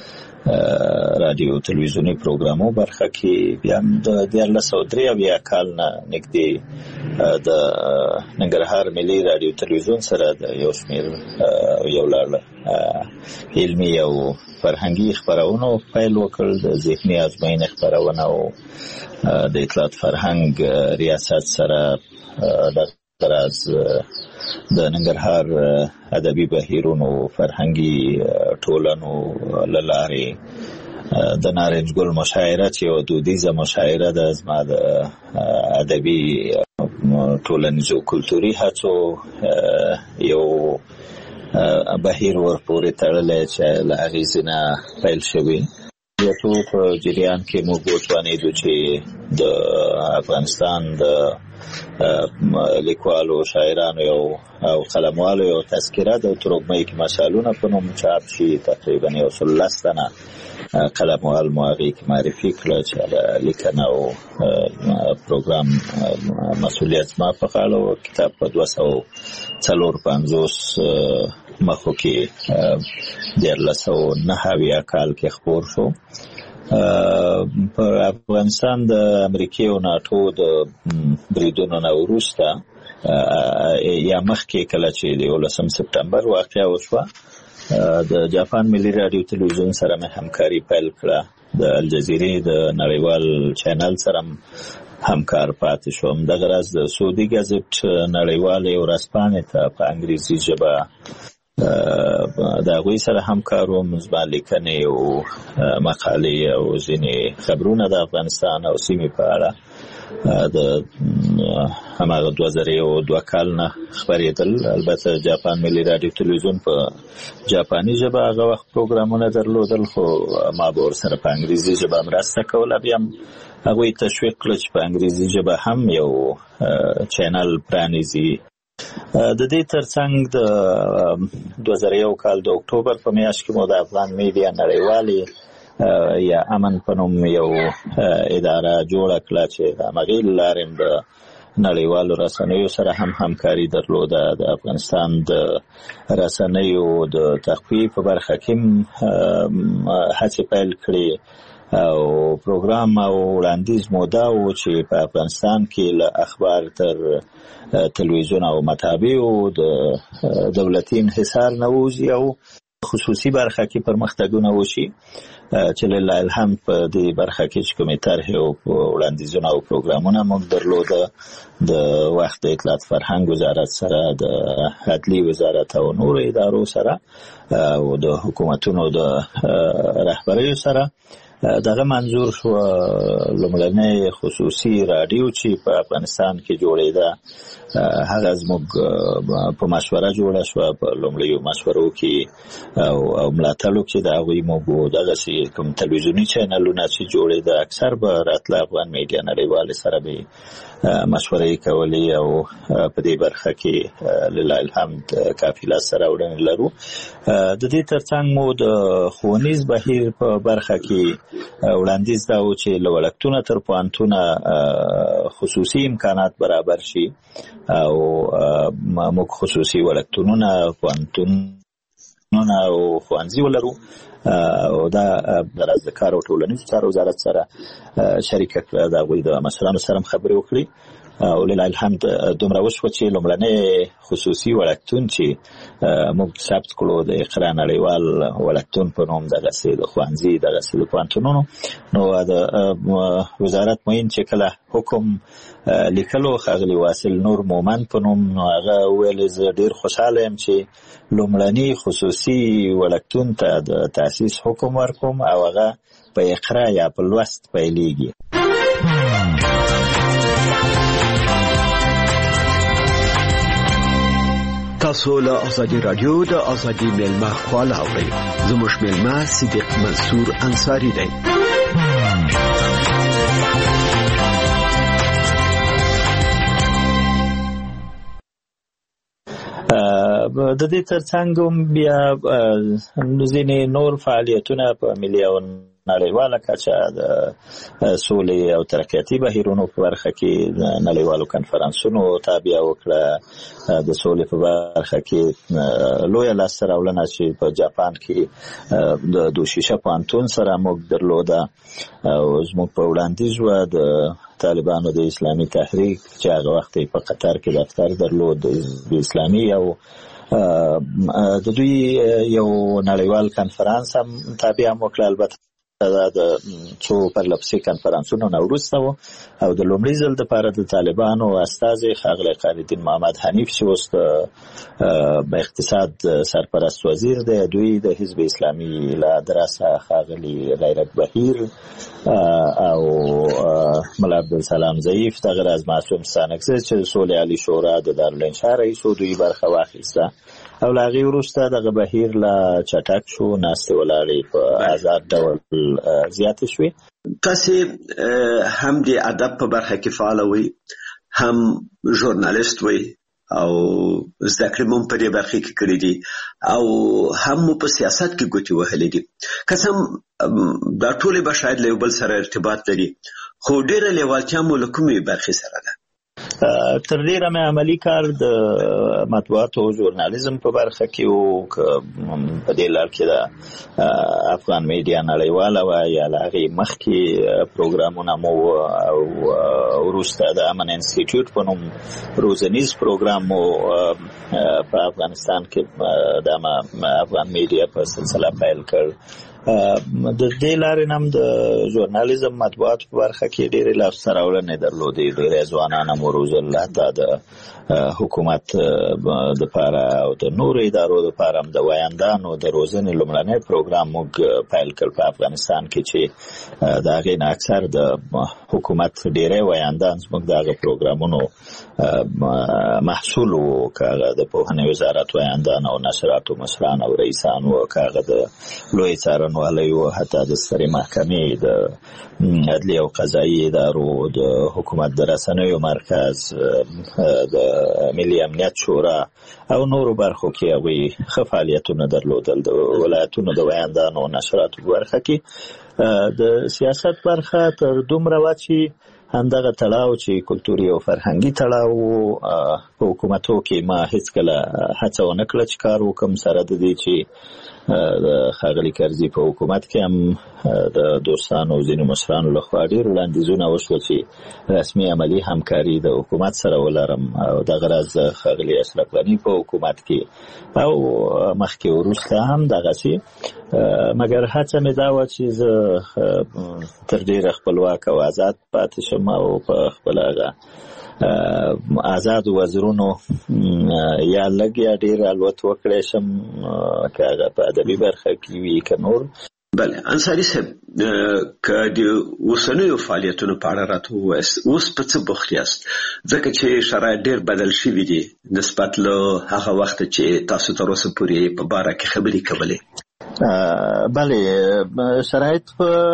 G: رادیو تلویزیونی پروګرامو برخه کې بیا د دیارلس سوه درې اویا کال نه نږدې د ننګرهار ملي رادیو تلویزیون سره د یو شمېر یو لړ علمي او فرهنګي خپرونو پیل وکړ. د ذهني ازموینې خپرونه او د اطلاعات فرهنګ ریاست سره د راز د ننګرهار ادبي بهیرونو فرهنګي ټولنو له لارې د نارنج ګل مشاعره چې یو دودیزه مشاعره ده، زما د ادبي ټولنیزو کلتوري هڅو یو بهیر ورپورې تړلی چې له هغې ځینه پیل شوي. یو په جریان کې موږ وتوانېدو چې د افغانستان د لیکوالو شاعرانو یو او قلموالو یو تذکره د ترکمۍ کې مشالونه په نوم چاپ شي. تقریبا یو سل لس تنه قلموال مو هغې کې معرفي کړه چې لیکنه او پروګرام مسؤلیت زما په غاړه و. کتاب په دوه سوه څلور پنځوس مخو کې دیارلس سوه نهه اویا کال کې خپور شو. په افغانستان د امریکې او ناټو د بریدونو نه وروسته یا مخکې کله چې د یولسم سپتمبر واقعه وشوه، د جاپان ملي رادیو تلویزیون سره مې همکاري پیل کړه. د الجزیرې د نړیوال چینل سره همکار پاتې شوم. دغه راز د سعودي ګازټ نړیوالې ورځپاڼې ته په انګریزي ژبه د هغوی سره همکار وم. زما لیکنې او مقالې او ځینې خبرونه د افغانستان او سیمې په اړه د هماغه دوه زره او دوه کال نه خپرېدل. البته جاپان ملي رادیو تلویزیون په جاپاني ژبه هغه وخت پروګرامونه درلودل، خو ما به ورسره په انګریزي ژبه مرسته کوله. بیا هم هغوی تشویق کړه چې په انګریزي ژبه هم یو چینل پرانیزي. د دې ترڅنګ د دوه زره یو کال د اکتوبر په میاشت کې مو د افغان میډیا نړیوالې یا امن په نوم یو اداره جوړه کړه چې د همغې له لارې د نړیوالو رسنیو سره هم همکاري درلوده. د افغانستان د رسنیو د تقویې په برخه کې هڅې پیل کړې او پروګرام او وړاندیز مو دا و چې په افغانستان کې له اخبار تر تلویزیون او مطابعو د دولتي انحصار نه ووځي او خصوصي برخه کې پرمختګونه وشي، چې لله الحمد په دې برخه کې چې کومې طرحې او وړاندیزونه او پروګرامونه موږ درلوده د وخت د اطلاعات فرهنګ وزارت سره، د عدلي وزارت او نورو ادارو سره او د حکومتونو د رهبریو سره. دغه منظور شو لومړنۍ خصوصي رادیو چې په افغانستان کې جوړېده، هغه زموږ په مشوره جوړه شوه. په لومړیو مشورو کې او او ملاتړو کې د هغوی موږ دغسې کوم تلویزیوني چینلونه چې جوړېده اکثر به راتله افغان میډیا نړیوالې سره به مشورې کولې او په دې برخه کې لله الحمد کافي لاسته راوړنې لرو. د دې ترڅنګ مو د ښوونیز بهیر په برخه کې وړاندیز دا و چې له وړکتونه تر پوهنتونه خصوصي امکانات برابر شي او موږ خصوصي وړکتونونه پوهنتون نونه او ښوونځي ولرو او دا غرض د کار او ټولنیزو چارو وزارت سره شریکه کړه. د هغوی د مسؤلانو سره خبرې وکړي او لله الحمد دومره وشوه چې لومړنی خصوصي وړکتون چې موږ ثبت کړو د اقرا نړیوال وړکتون په نوم دغسې د ښوونځي دغسې د پوهنتونونو، نو د وزارت معین چې کله حکم لیکلو ښاغلي واصل نور مومند په نوم، نو هغه ویل زه ډېر خوشحاله یم چې لومړني خصوصي وړکتون ته د تاسیس حکم ورکوم او هغه په اقرا یا په لوست پیلېږي.
A: تاسو له ازادي رادیو د ازادي ملما خواله اورئ. زموږ ملما صدیق منصور انصاری دی.
G: د دې ترڅنګ بیا ځینې نور فعالیتونه په ملي او نړیواله کچه د سولې او ترقیاتي بهیرونو په برخه کې نړیوالو کنفرانسونو تابع وکړه. د سولې په برخه کې لویه لاسته راوړنه چې په جاپان کې د دوشیشه پوهنتون سره موږ درلوده او زموږ په وړاندیز وه د طالبانو د اسلامي تحریک چې هغه وخت په قطر کې دفتر درلود د اسلامي او د دوی یو نړیوال کنفرانس هم تابع هم وکړه. البته دا د څو پرلپسې کنفرانسونو نه وروسته و او د لومړي ځل دپاره د طالبانو استازی ښاغلی خالدین محمد حنیف چې اوس د اقتصاد سرپرست وزیر دی، دوی د حزب اسلامي له ادرسه ښاغلي غیرت بهیر او ملا عبدالسلام ضعیف دغه راز معصوم ستانکزی چې د سولې عالي شورا د دارالانشا رئیس و، دوی برخه واخیسته او له هغې وروسته دغه بهیر لا چټک شو، ناستې ولاړې په آزاد ډول زیاتې شوې.
H: تاسې هم د ادب په برخه کې فعاله وئ، هم ژورنالیست وئ او زده کړې مو په دې برخه کې کړې دي او هم مو په سیاست کې ګوتې وهلې دي. که څه هم دا ټولې به شاید له یو بل سره ارتباط لري، خو ډېره لیوالتیا مو له کومې برخې سره ده؟
G: تر ډیره مې عملی کار د مطبوعاتو او ژورنالیزم په برخه کې و. په دې لار کې د افغان میډیا نړیواله وه یا له هغې مخکې پروګرامونه مو او وروسته د امن انسټیټیوټ په نوم روزنیز پروګرام مو په افغانستان کې د افغان میډیا په سلسله پیل کړ. د دې لارې نه هم د ژورنالیزم مطبوعاتو په برخه کې ډېرې لاسته راوړنې درلودې، ډېری ځوانان هم وروزل، حتی د حکومت دپاره او د نورو ادارو دپاره هم د ویاندانو د روزنې لومړنی پروګرام موږ پیل کړ په افغانستان کې چې د هغې نه اکثر د حکومت ډېری ویاندان زموږ د هغه پروګرامونو محصول و، که هغه د پوهنې وزارت ویاندان او نشراتو مشران او رئیسان و، که هغه د لوی څارنوالۍ و، حتی د سترې محکمې، د عدلي او قضایي ادارو، د حکومت د رسنیو مرکز، د ملي امنیت شورا او نورو برخو کې هغوی ښه فعالیتونه درلودل. د ولایتونو د ویاندانو او نشراتو په برخه کې د سیاست برخه تر دومره وه چې همدغه تړاو چې کلتوري او فرهنګي تړاو په حکومتو کې ما هیڅکله هڅه ونه کړه چې کار وکړم، سره د دې چې د ښاغلي کرزي په حکومت کې هم د دوستانو او ځینو مشرانو لخوا ډېر وړاندیزونه وشوه چې رسمي عملي همکاري د حکومت سره ولرم او دغه راز د ښاغلي اشرف غني په حکومت کې او مخکې وروسته هم دغسې، مګر هڅه مې دا وه چې زه تر ډېره خپلواک او آزاد پاتې شم او په خپل هغه آزاد وزرونو یا لږ یا ډېر الوت وکړی شم، که هغه په ادبي برخه کې وي که نور.
H: بله انصاري صاحب، که د اوسنیو فعالیتونو په اړه راته ووایاست، اوس په څه بوخت یاست؟ ځکه چې شرایط ډېر بدل شوي دي نسبت له هغه وخته چې تاسو تر اوسه پورې په باره کې خبرې کولې.
G: بله، شرایط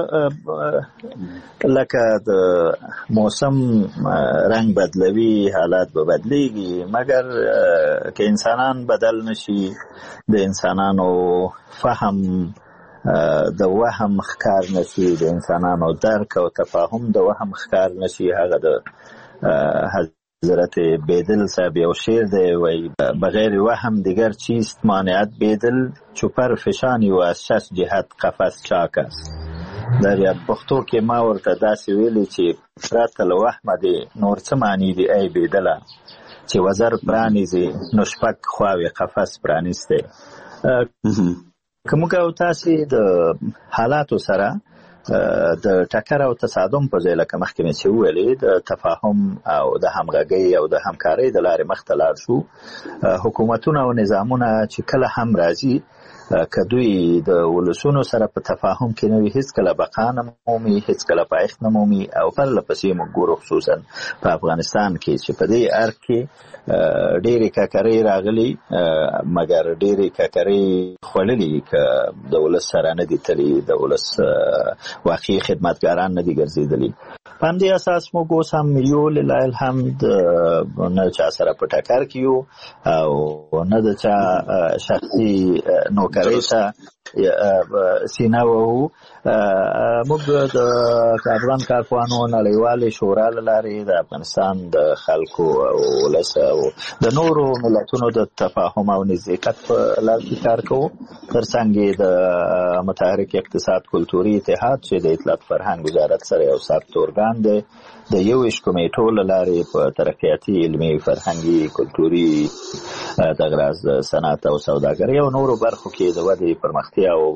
G: لکه د موسم رنگ بدلوي، حالات به بدلیږي، مګر که انسانان بدل نشي، د انسانانو فهم د وهم ښکار نشي، د انسانانو درک او تفاهم د وهم ښکار نشي، هغه د حضرت بیدل صاحب یو شعر دی وای بغیر وهم دیگر چیست مانعت بیدل چوپر فشانی و از شش جهت قفس چاک است. در یاد پښتو کې ما ورته داسې ویلي چې پرته له وهمه دی نور څه معنی دی ای بیدله چې وزر پرانیزي نو شپږ خواوې قفس پرانیستی. که موږ او تاسې د حالاتو سره د ټکر او تصادم په ځای لکه مخکې مې چې وویلې د تفاهم او د همغږۍ او د همکارۍ د لارې مخته لاړ شو، حکومتونه او نظامونه چې کله هم راځي که دوی د ولسونو سره په تفاهم کې نه وي هیڅ کله بقا نه مومي، هیڅ کله پایښت نه مومي. او پرله پسې موږ ګورو خصوصا په افغانستان کې چې په دې ارګ کې ډېرې ککرۍ راغلي مګر ډېرې ککرۍ خوړلي که د ولس سره نه دي تلي، د ولس واقعي خدمتګاران نه دي ګرځېدلي. په همدې اساس موږ اوس هم یو لله الحمد نه چا سره په ټکر کې یو او نه د چا شخصي نوکرۍ ته سینه وهو. موږ د افغان کارپوهانو نړیوالې شورا له لارې د افغانستان د خلکو او ولس او د نورو ملتونو د تفاهم او نزدېکت په لار کې کار کوو. ترڅنګ یې د متحرک اقتصاد کلتوري اتحاد چې د اطلاعات فرهنګ وزارت سره یو ثابت ارګان دی د یوویشت کمیټو له لارې په ترقیاتي علمي فرهنګي کلتوري دغه راز د صنعت او سوداګرۍ او نورو برخو کې د ودې پرمختیا او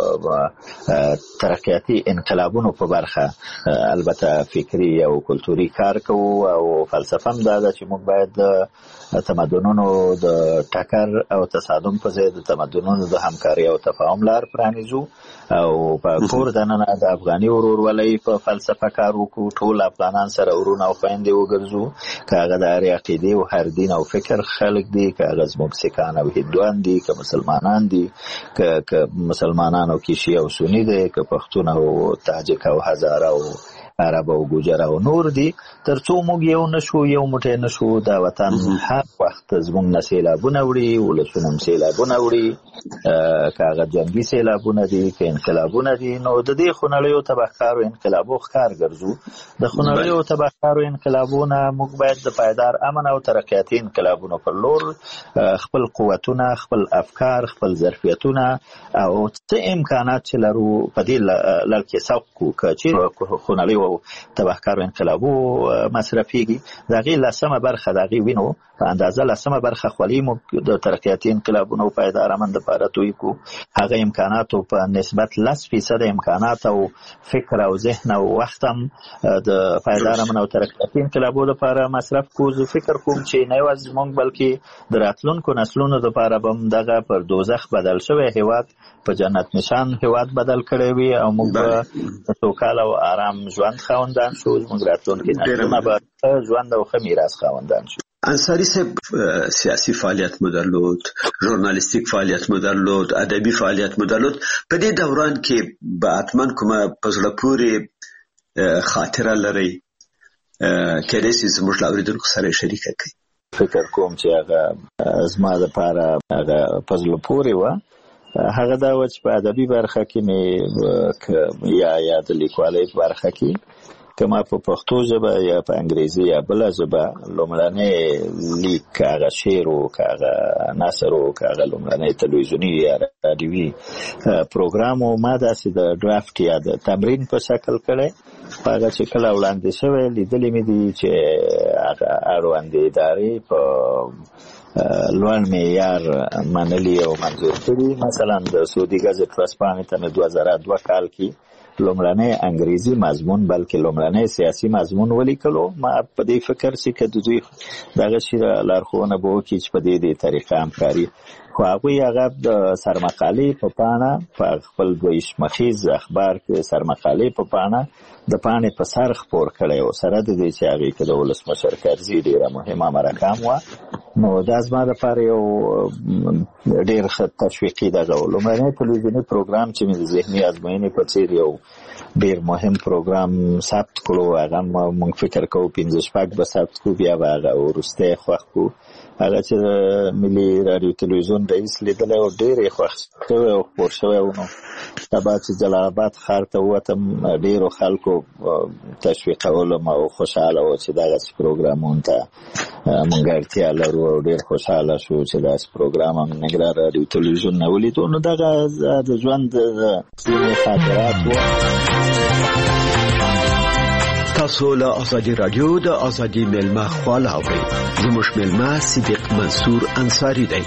G: ترقیاتي انقلابونو په برخه البته فکري او کلتوري کار کوو. او فلسفه هم دا ده چې موږ باید د تمدنونو د ټکر او تصادم په ځای د تمدنونو د همکارۍ او تفاهم لار پرانیزو او په کور دننه د افغاني ورورولۍ په فلسفه کار وکړو. ټول افغانان سره ورونه او خویندې وګرځو، که هغه د هرې عقیدې او هر دین او فکر خلک دي، که هغه زموږ سیکان او هندوان دي، که مسلمانان دي، که که مسلمانان او کیشي او سني دي، که پښتون او تاجک او هزاره او عرب او ګوجر او نور دي. ترڅو موږ یو نشو یو موټی نشو دا وطن هر وخت زموږ نه سیلابونه وړي، ولسونه هم سیلابونه وړي، که هغه جنګي سیلابونه دي که انقلابونه دي. نو د دې خونړیو تبهکارو انقلابو ښکار ګرځو. د خونړیو تبهکارو انقلابونه موږ باید د پایدار امن او ترقیاتي انقلابونو پر لور خپل قوتونه، خپل افکار، خپل ظرفیتونه او څه امکانات چې لرو په دې لړ کې سوق کړو. که چېرې خونړیو او تبهکارو انقلابو مصرفېږي د هغې لسمه برخه د هغې وینو په اندازه لسمه برخه خولۍ موږ د ترقیاتي انقلابونو او پایدار امن دپاره توی کړو. هغه امکاناتو په نسبت لس فیصده امکانات او فکر او ذهن او وخت هم د پایدار امن او ترقیاتي انقلابو لپاره مصرف کړو. زه فکر کوم چې نه یوازې موږ بلکې د راتلونکو نسلونو دپاره به هم دغه پر دوزخ بدل شوی هېواد په جنت نشان هېواد بدل کړی وي او موږ به د سوکاله او آرام ژوند خاوندان شو. زموږ راتلونکي نسلونه به ښه ژوند او ښه میراث خاوندان شو.
H: انصاری صاحب سیاسی فعالیت مو درلود، ژورنالیستیک فعالیت مو درلود، ادبي فعالیت مو درلود. په دې دوران کې به حتما کومه په زړه پورې خاطره لرئ کېدای شي زموږ له اورېدونکو سره شریکه کړئ؟
G: فکر کوم چې هغه زما دپاره هغه په زړه پورې وه. هغه دا و چې په ادبي برخه کې مې یا یا د لیکوالۍ په برخه کې که ما په پښتو ژبه یا په انګریزي یا بله ژبه لومړنی لیک که هغه شعر و که هغه نثر و که هغه لومړنی تلویزیوني یا راډیوي پروګرام و ما داسې د ډرافټ یا د تمرین په شکل کړی. په هغه چې کله وړاندې شوی لیدلې مې دي چې هغه اړوندې ادارې په لوړ معیار منلي او منظور کړي. مثلا د سعودي ګزټ ورځپاڼې ته مې دوه زره دوه کال کې لومړنی انګریزي مضمون بلکې لومړنی سیاسي مضمون ولیکلو. ما په دې فکر چې که د دوی دغه شي لارښوونه به وکړي چې په دې دې طریقه همکاري خو هغوی هغه د سرمقالې په پاڼه په خپل دویش مخیز اخبار کې سرمقالې په پاڼه د پاڼې په سر خپور کړی و سره د دې چې هغې کې د ولسمشر کرزي ډېره مهمه مرکه هم وه. نو دا زما دپاره یو ډېر ښه تشویقي دغه و. لومړنی تلویزیوني پروګرام چې مې د ذهني ازموینې په څېر یو ډېر مهم پروګرام ثبت کړو، هغه موږ فکر کوو پنځه شپږ به ثبت کړو، بیا به هغه وروستی خوښ کړو. هغه چې ملي راډیو تلویزیون رئیس لیدلی و ډېر یې خوښ شوی او خپور شوی و. نو سبا چې جلال آباد ښار ته ووتم ډېرو خلکو تشویقولم او خوشحاله و چې دغسې پروګرامونو ته موږ اړتیا لرو او ډېر خوشحاله شو چې داسې پروګرام هم ننګرهار راډیو تلویزیون نه ولیدو. نو دغه د ژوند ځینې خاطرات وو.
A: تاسو له ازادي رادیو د ازادي ملما خواله اورئ. زموږ ملما صدیق منصور انصاری دی.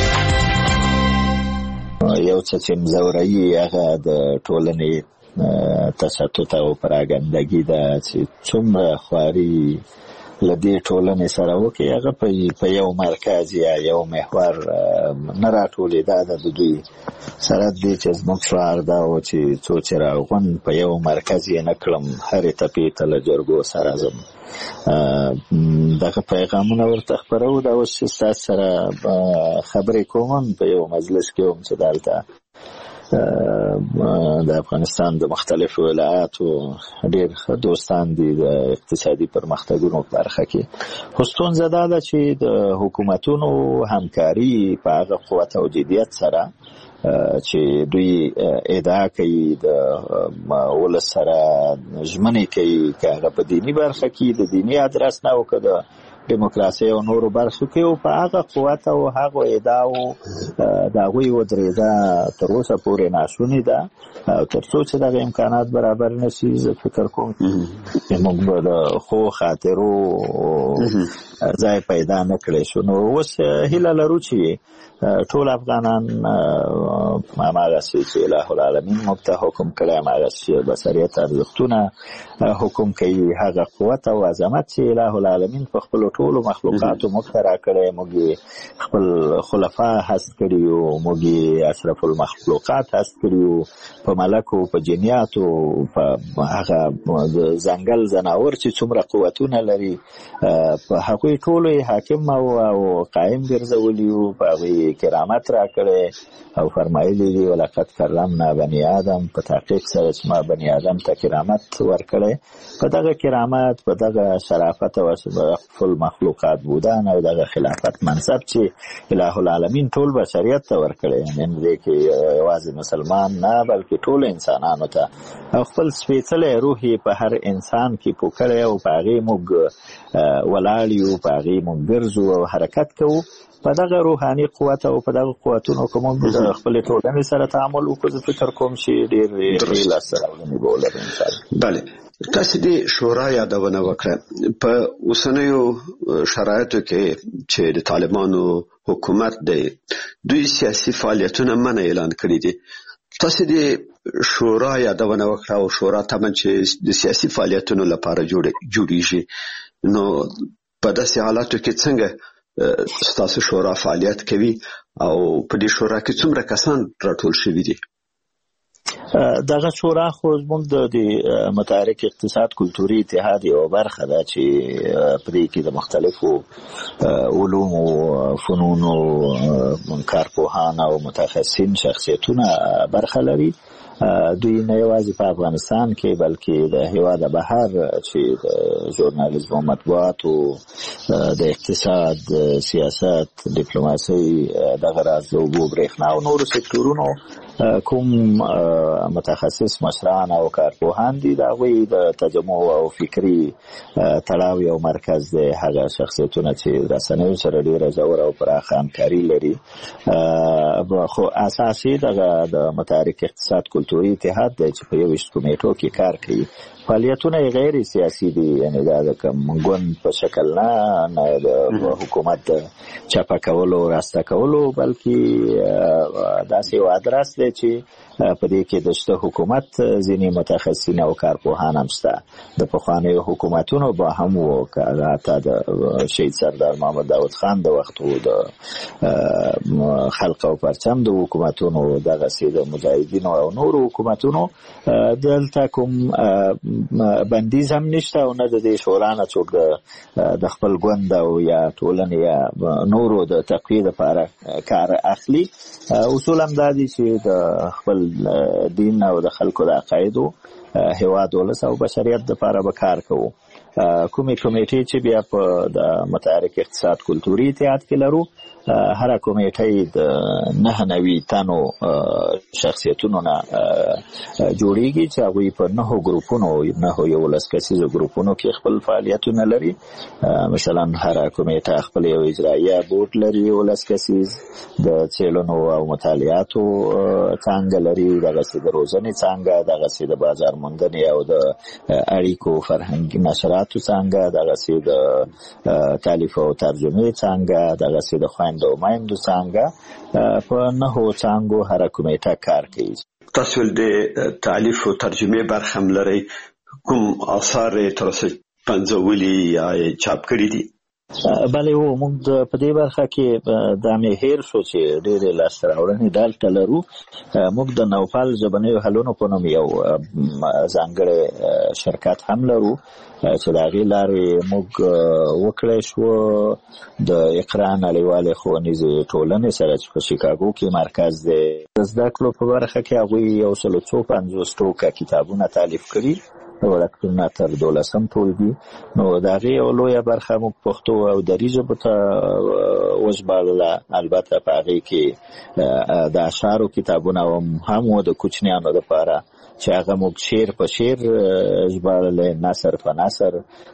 G: یو څه چې مزورایي هغه د ټولنې تشتت او پراګندګي ده چې څومره خواري لدې ټولنې سره وکړي هغه په یو مرکز یا یو محور نه راټولېده. د دوی سره دې چې زموږ شعار دا و چې څو څراغون په یو مرکز یې نه کړم هرې تپې ته له جرګو سره ځم. دغه پیغامونه ورته خپرو. دا اوس چې ستاسو سره خبرې کوم په یو مجلس کې وم چې دلته د افغانستان د مختلفو ولایاتو ډېر دوستان دي د اقتصادي پرمختګونو په برخه کې. خو ستونزه دا ده چې د حکومتونو همکاري په هغه قوت او جدیت سره چې دوی ادعا کوي د ولس سره ژمنې کوي که هغه په دیني برخه کې د دیني ادرس نه او که د دیموکراسي او نورو برخو کې او په هغه قوت او هغه ادعاو د هغوی ودرېده تر اوسه پورې ناشونې ده. تر څو چې دغه امکانات برابر نه شي زه فکر کوم چې موږ به د ښو خاطرو ځای پیدا نه کړی شو. نو اوس هیله لرو چې ټول افغانان هماغسې چې اله العالمین موږ ته حکم کړی هماغسې بشریت ارزښتونه حکم کوي. هغه قوت او عظمت چې اله العالمین په خپلو ټولو مخلوقاتو موږ ته راکړی، موږ خپل خلفا هست کړي یو، موږ اشرف المخلوقات هست کړي یو، په ملکو په جنیاتو په هغه ځنګل ځناور چې څومره قوتونه لري په هغوی ټولو حاکم او قایم ګرځولي یو، په هغوی کرامت راکړی او فرمایلی دي ولقد کرمنا بني آدم، په تحقیق سره چې ما بني آدم ته کرامت ورکړی. په دغه کرامت، په دغه شرافت او اشرف المخلوقات بودن او دغه خلافت منصب چې اله العالمین ټول بشریت ته ورکړی، یعنې دې کې یوازې مسلمان نه بلکې ټول انسانانو ته خپل سپېڅلی روح یې په هر انسان کې پوکړی او په هغې موږ ولاړ یو، په هغې موږ ګرځو او حرکت کوو. په دغه روحاني قوت او په دغه قوتونو که موږ د خپلې ټولنې سره تعامل وکړو، زه فکر کوم چې ډېر ډېر لاسته راوړنې به ولرو انشاءالله.
H: بله، تاسو د شورا یادونه وکړه. په اوسنیو شرایطو کې چې د طالبانو حکومت دی، دوی سیاسي فعالیتونه منع اعلان کړي دي. تاسو د شورا یادونه وکړه او شورا طبعا چې د سیاسي فعالیتونو لپاره جوړیږي، نو په داسې حالاتو کې څنګه ستاسو شورا فعالیت کوي او په دې شورا کې څومره کسان راټول شوي دي؟
G: دغه شورا خو زموږ د متحرک اقتصاد کلتوري اتحاد یوه برخه ده چې پرې کې د مختلفو علومو، فنونو کارپوهان او متخصصین شخصیتونه برخه لري. دوی نه یوازې په افغانستان کې بلکې د هېواد بهر چې د ژورنالیزم او مطبوعاتو، د اقتصاد، سیاست، ډیپلوماسۍ، دغه راز د اوبو، برېښنا او نورو سکتورونو کوم متخصص مشران او کارپوهان دي، د هغوی د تجمع او فکري تړاو یو مرکز دی. هغه شخصیتونه چې رسنیو سره ډېره ژوره او پراخه همکاري لري. خو اساسي دغه د متحرک اقتصاد کلتوري اتحاد دی چې په یوویشت کمیټو کې کار کوي. فعالیتونه غیر سیاسي دي، یعنې دا د کوم ګوند په شکل نه نه د حکومت د چپه کولو راسته کولو، بلکې داسې یو ادرس دی چې په دې کې د شته حکومت ځینې متخصصین او کارپوهان هم شته. د پخوانیو حکومتونو به هم وو، که هغه حتی د شهید سردار محمد داود خان د وختو د خلق او پرچم د حکومتونو، دغسې د مجاهدینو او نورو حکومتونو. دلته کوم بندیز هم نشته او نه د دې شورا نه څوک د خپل ګوند او یا ټولنې یا نورو د تقویې دپاره کار اخلي. اصول هم دا دي چې د خپل دین او د خلکو د عقایدو، هېواد، ولس او بشریت دپاره به کار کوو. کومې کمیټې چې بیا په د متحرک اقتصاد کلتوري اتحاد کې لرو، هر کمیټه د نه نوي تنو شخصیتونو نه جوړیږي چې هغوی په نهو ګروپونو نهو یولس کسیزو ګروپونو کې خپل فعالیتونه لري. مثلا هر کمیټه خپل یو اجرایه بورډ لري یولس کسیز، د څېړنو او مطالعاتو څانګه لري، دغسې د روزنې څانګه، دغسې د بازار موندنې او د اړیکو فرهنګي نشراتو څانګه، دغسې د تالیف او ترجمې څانګه، دغسې د خویندو او میندو څانګه. په نهو څانګو هر کمیټه کار کوي.
H: تاسو د تالیف او ترجمې برخه هم لرئ، کوم آثار تر اوسه پنځولي یا چاپ کړي دي؟
G: بله و موږ په دې برخه کې دا مې هیر شو چې ډېرې لاسته راوړنې دلته لرو. موږ د نوپال ژبنیو حلونو په نوم یو ځانګړی شرکت هم لرو چې د هغې لارې موږ وکړی شو د اقرا نړیوالې ښوونیزې ټولنې سره چې په شیکاګو کې مرکز دی د زده کړو په برخه کې هغوی یو سلو څو پنځوس ټوکه کتابونه تالیف کړي وړکتون تر دولسم ټولګي. نو د هغې یو لویه برخه موږ پښتو او دري ژبو ته وژباړله. البته په هغې کې د اشعارو کتابونه هم و د کوچنیانو دپاره چې هغه موږ شعر په شعر ژباړلی، نثر په نثر.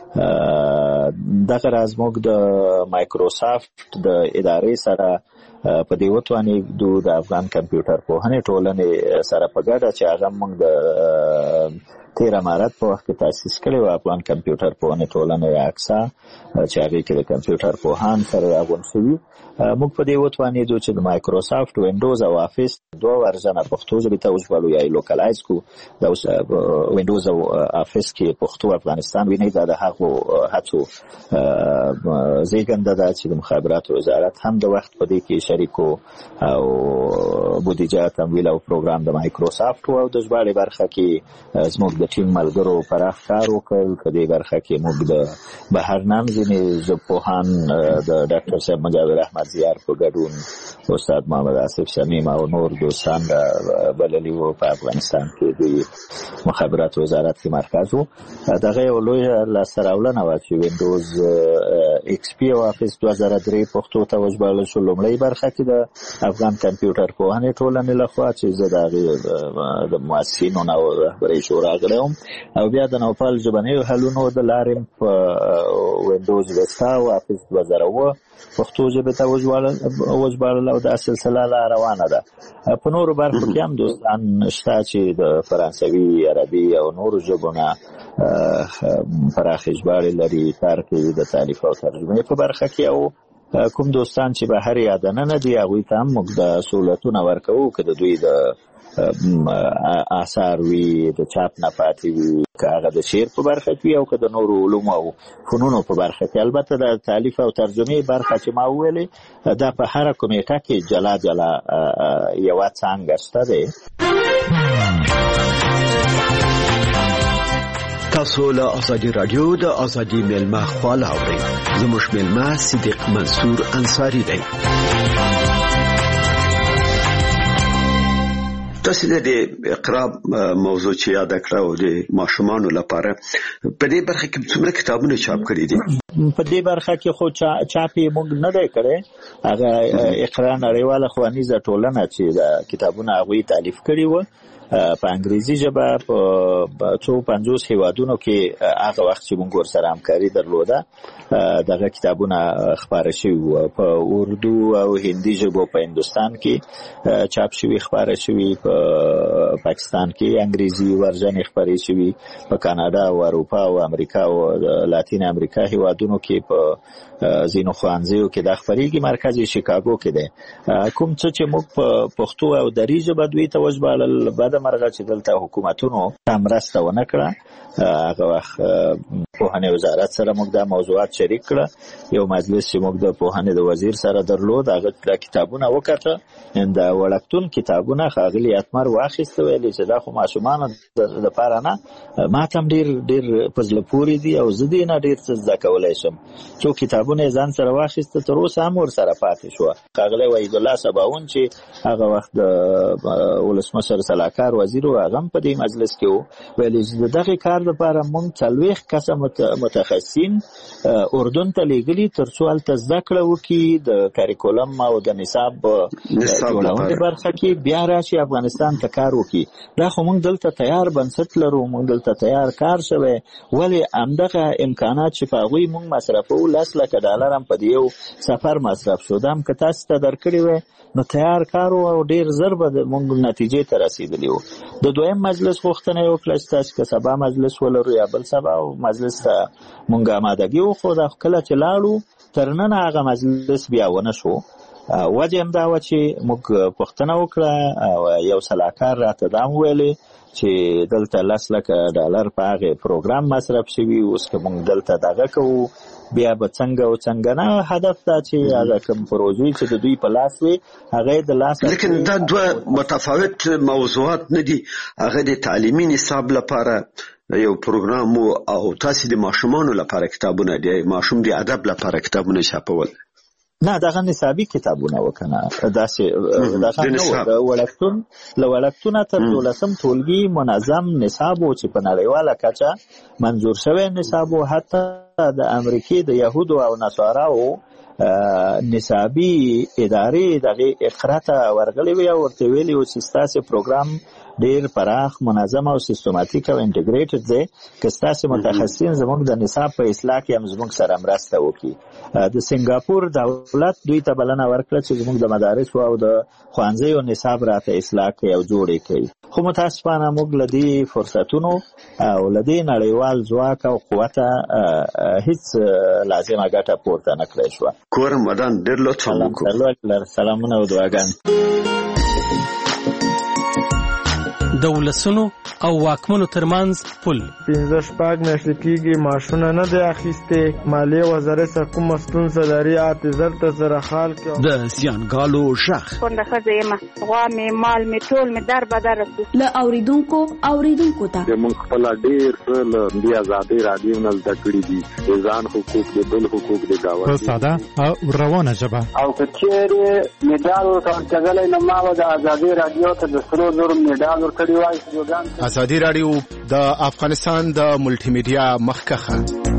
G: دغه راز موږ د مایکروسافت د ادارې سره په دې وتوانېدو د افغان کمپیوټر پوهنې ټولنې سره په ګډه چې هغه موږ د تیر امارت په وخت کې تاسیس کړی و افغان کمپیوټر پوهنې ټولنه یا اکسا چې هغې کې د کمپیوټر پوهان سره راغونډ شوي. موږ په دې وتوانېدو چې د مایکروسافت وینډوز او افیس دوه ورژنه پښتو ژبې ته وژباړو یا یې لوکلایز کړو. د وینډوز او افیس کې پښتو افغانستان وینئ دا د هغو هڅو زیږنده ده چې د مخابراتو وزارت هم د وخت په دې کې شریک و او بودیجه تمویل او پروګرام د مایکروسافت و او د ژباړې برخه کې زموږ د ټیم ملګرو پراخ کار وکړ. په دې برخه کې موږ د بهرنام ځینې ژبپوهان د ډاکټر صاحب مجاور احمد زیار په ګډون استاد محمد آصف شمیم او نور دوستان بللي وو. په افغانستان کې د مخابراتو وزارت کې مرکز و. دغه یو لویه لاسته راوړنه وه چې وینډوز ایکس پي او افیس دوه زره درې پښتو ته وژباړل شو. لومړۍ برخه کې د افغان کمپیوټر پوهنې ټولنې لخوا چې زه د هغې د مؤسسینو نه او رهبرۍ شورا غړی وم، او بیا د نوپال ژبنیو حلونو د لارې په وینډوز وستا او افیس دوه زره اووه پښتو ژبې ته وژباړل او دا سلسله لا روانه ده. په نورو برخو کې هم دوستان شته چې د فرانسوي، عربي او نورو ژبو نه پراخې ژباړې لري، کار کوي د تالیف او ترجمې په برخه کې. او کوم دوستان چې بهر یا دننه دي هغوی ته هم موږ د سهولتونه ورکوو که د دوی د آثار وي د چاپ نه پاتې وي، که هغه د شعر په برخه کې او که د نورو علومو او فنونو په برخه کې. البته د تالیف او ترجمې برخه چې ما وویلې دا په هره کمیټه کې جلا جلا یوه څانګه شته دی.
A: تاسو له ازادي رادیو د ازادي میلمه خواله اورئ. زموږ میلمه صدیق منصور انصاری دی.
H: تاسو د اقرا موضوع چې یاد کړو د ماشومانو لپاره په دې برخه کې څومره کتابونه چاپ کړي دي؟
G: په دې برخه کې خو چاپ یې موږ نه دی کړی. هغه اقرا نړیواله ښوونیزه ټولنه چې د کتابونه هغوی تالیف کړي وو په انګریزي ژبه په څو پنځوس هیوادونو کې هغه وخت چې موږ ورسره همکاري درلوده دغه کتابونه خپاره شوي وو. په اردو او هندي ژبو په هندوستان کې چاپ شوي، خپاره شوي. په پاکستان کې انګریزي ورژنې خپرې شوي. په کاناډا او اروپا او امریکا او لاتین امریکا هیوادونو کې په ځینو ښوونځیو کې دا خپرېږي. مرکز یې شیکاګو کې دی. کوم څه چې موږ په پښتو او دري ژبه دوی ته وژباړل، بده مرغه چې دلته حکومتونو ته مرسته ونه کړه. هغه وخت پوهنې وزارت سره موږ دا موضوعات شریک کړه. یو مجلس چې موږ د پوهنې د وزیر سره درلود هغه دا کتابونه وکړه. د وړکتون کتابونه ښاغلي اتمر واخیسته، ویلې چې دا خو ماشومانو دپاره نه، ما ته هم ډېر ډېر په زړه پورې دي او زه دې نه ډېر څه زده کولی شم. څو کتابونه یې ځان سره واخیسته، تر اوسه هم ورسره پاتې شوه. ښاغلی وحیدالله سباون چې هغه وخت د ولسمشر سلاکار وزیر و، هغه هم په دې مجلس کې و، ویلې چې د دغې کار لپاره موږ څلوېښت کسه متخصصین اردن ته لېږلي ترڅو هلته زده کړه وکړي د کاریکولم او د نصاب جوړونې برخه کې، بیا راشي افغانستان ته کار وکړي. دا خو موږ دلته تیار بنسټ لرو، موږ دلته تیار کار شوی، ولې همدغه امکانات چې په هغوی موږ مصرفوو لس لکه ډالر هم په یو سفر مصرف شو، دا هم که تاسو ته درکړي وی نو تیار کار او ډېر زر به موږ نتیجې ته رسېدلي وو. د دویم مجلس غوښتنه یې وکړه چې تاسو که سبا مجلس ولرو یا بل سبا مجلس ته موږ آمادګي وښوده، خو کله چې لاړو تر ننه هغه مجلس بیا ونه شو. وجه هم دا وه چې موږ پوښتنه وکړه او یو سلاکار راته دا هم ویلې چې دلته لس لکه ډالر په هغې پروګرام مصرف شوي، اوس که موږ دلته دغه کوو بیا به څنګه او څنګه نه. هدف دا چې هغه کوم پروژې چې د دوی په لاس وي هغه د لاس،
H: لیکن دا دوه متفاوت موضوعات نه دي. هغه د تعلیمي نصاب لپاره یو پروګرام او تاسو د ماشومانو لپاره کتابونه دي، ماشوم د ادب لپاره کتابونه چاپول.
G: نه دغه نصابي کتابونه وکنه داسې دغه نو ولکتون له ولکتونه تر دولسم ټولګي منظم نصاب او چې په نړیواله کچه منظور شوی نصاب او حتی د امریکای د يهودو او نصاراو نصابي ادارې دغه اقرا ته ورغلي وي او ورته ویلي او چې تاسو پروګرام ډیر پراخ منظم او سیستماتیک او انټیګریټډ دی، که تاسو متخصصین زموږ د نصاب په اصلاح کې هم زموږ سره مرسته وکړي. د سنگاپور دولت دوی ته بلنه ورکړه چې زموږ د مدارس او د ښوونځیو نصاب راته اصلاح کوي او جوړ کړي، خو متاسفانه موږ له دې فرصتونو او له دې نړیوال ځواک او قوت هیڅ لازمه ګټه پورته نه کړی شوه.
H: کور مدان ډېر لطفا وکړو.
G: سلامونه او دعاګانې.
I: د ولسونو او واکمنو ترمنځ پل
J: پنځه شپږ میاشتې کېږي ماشونه نه دی اخیستې، مالیې وزارت څخه کومه ستونزه لري اته زر ته سره حال کې.
A: د زیانګالو شخ
K: کونډه ښځه یم، غوا مې مال مې ټول مې در بدر رسو
L: له اوریدونکو اوریدونکو ته
M: موږ خپل ډېر څه له دې ازادۍ رادیو نه زده کړي دي، د ځان حقوق د بل حقوق د ګاونډي
N: په ساده او روانه ژبه.
O: او که چېرې مډال ورته ورکړلی نو ما به د ازادۍ رادیو ته د سرو زرو مډال ورکړی وای.
P: ازادي رادیو د افغانستان د ملټي میډیا مخکخه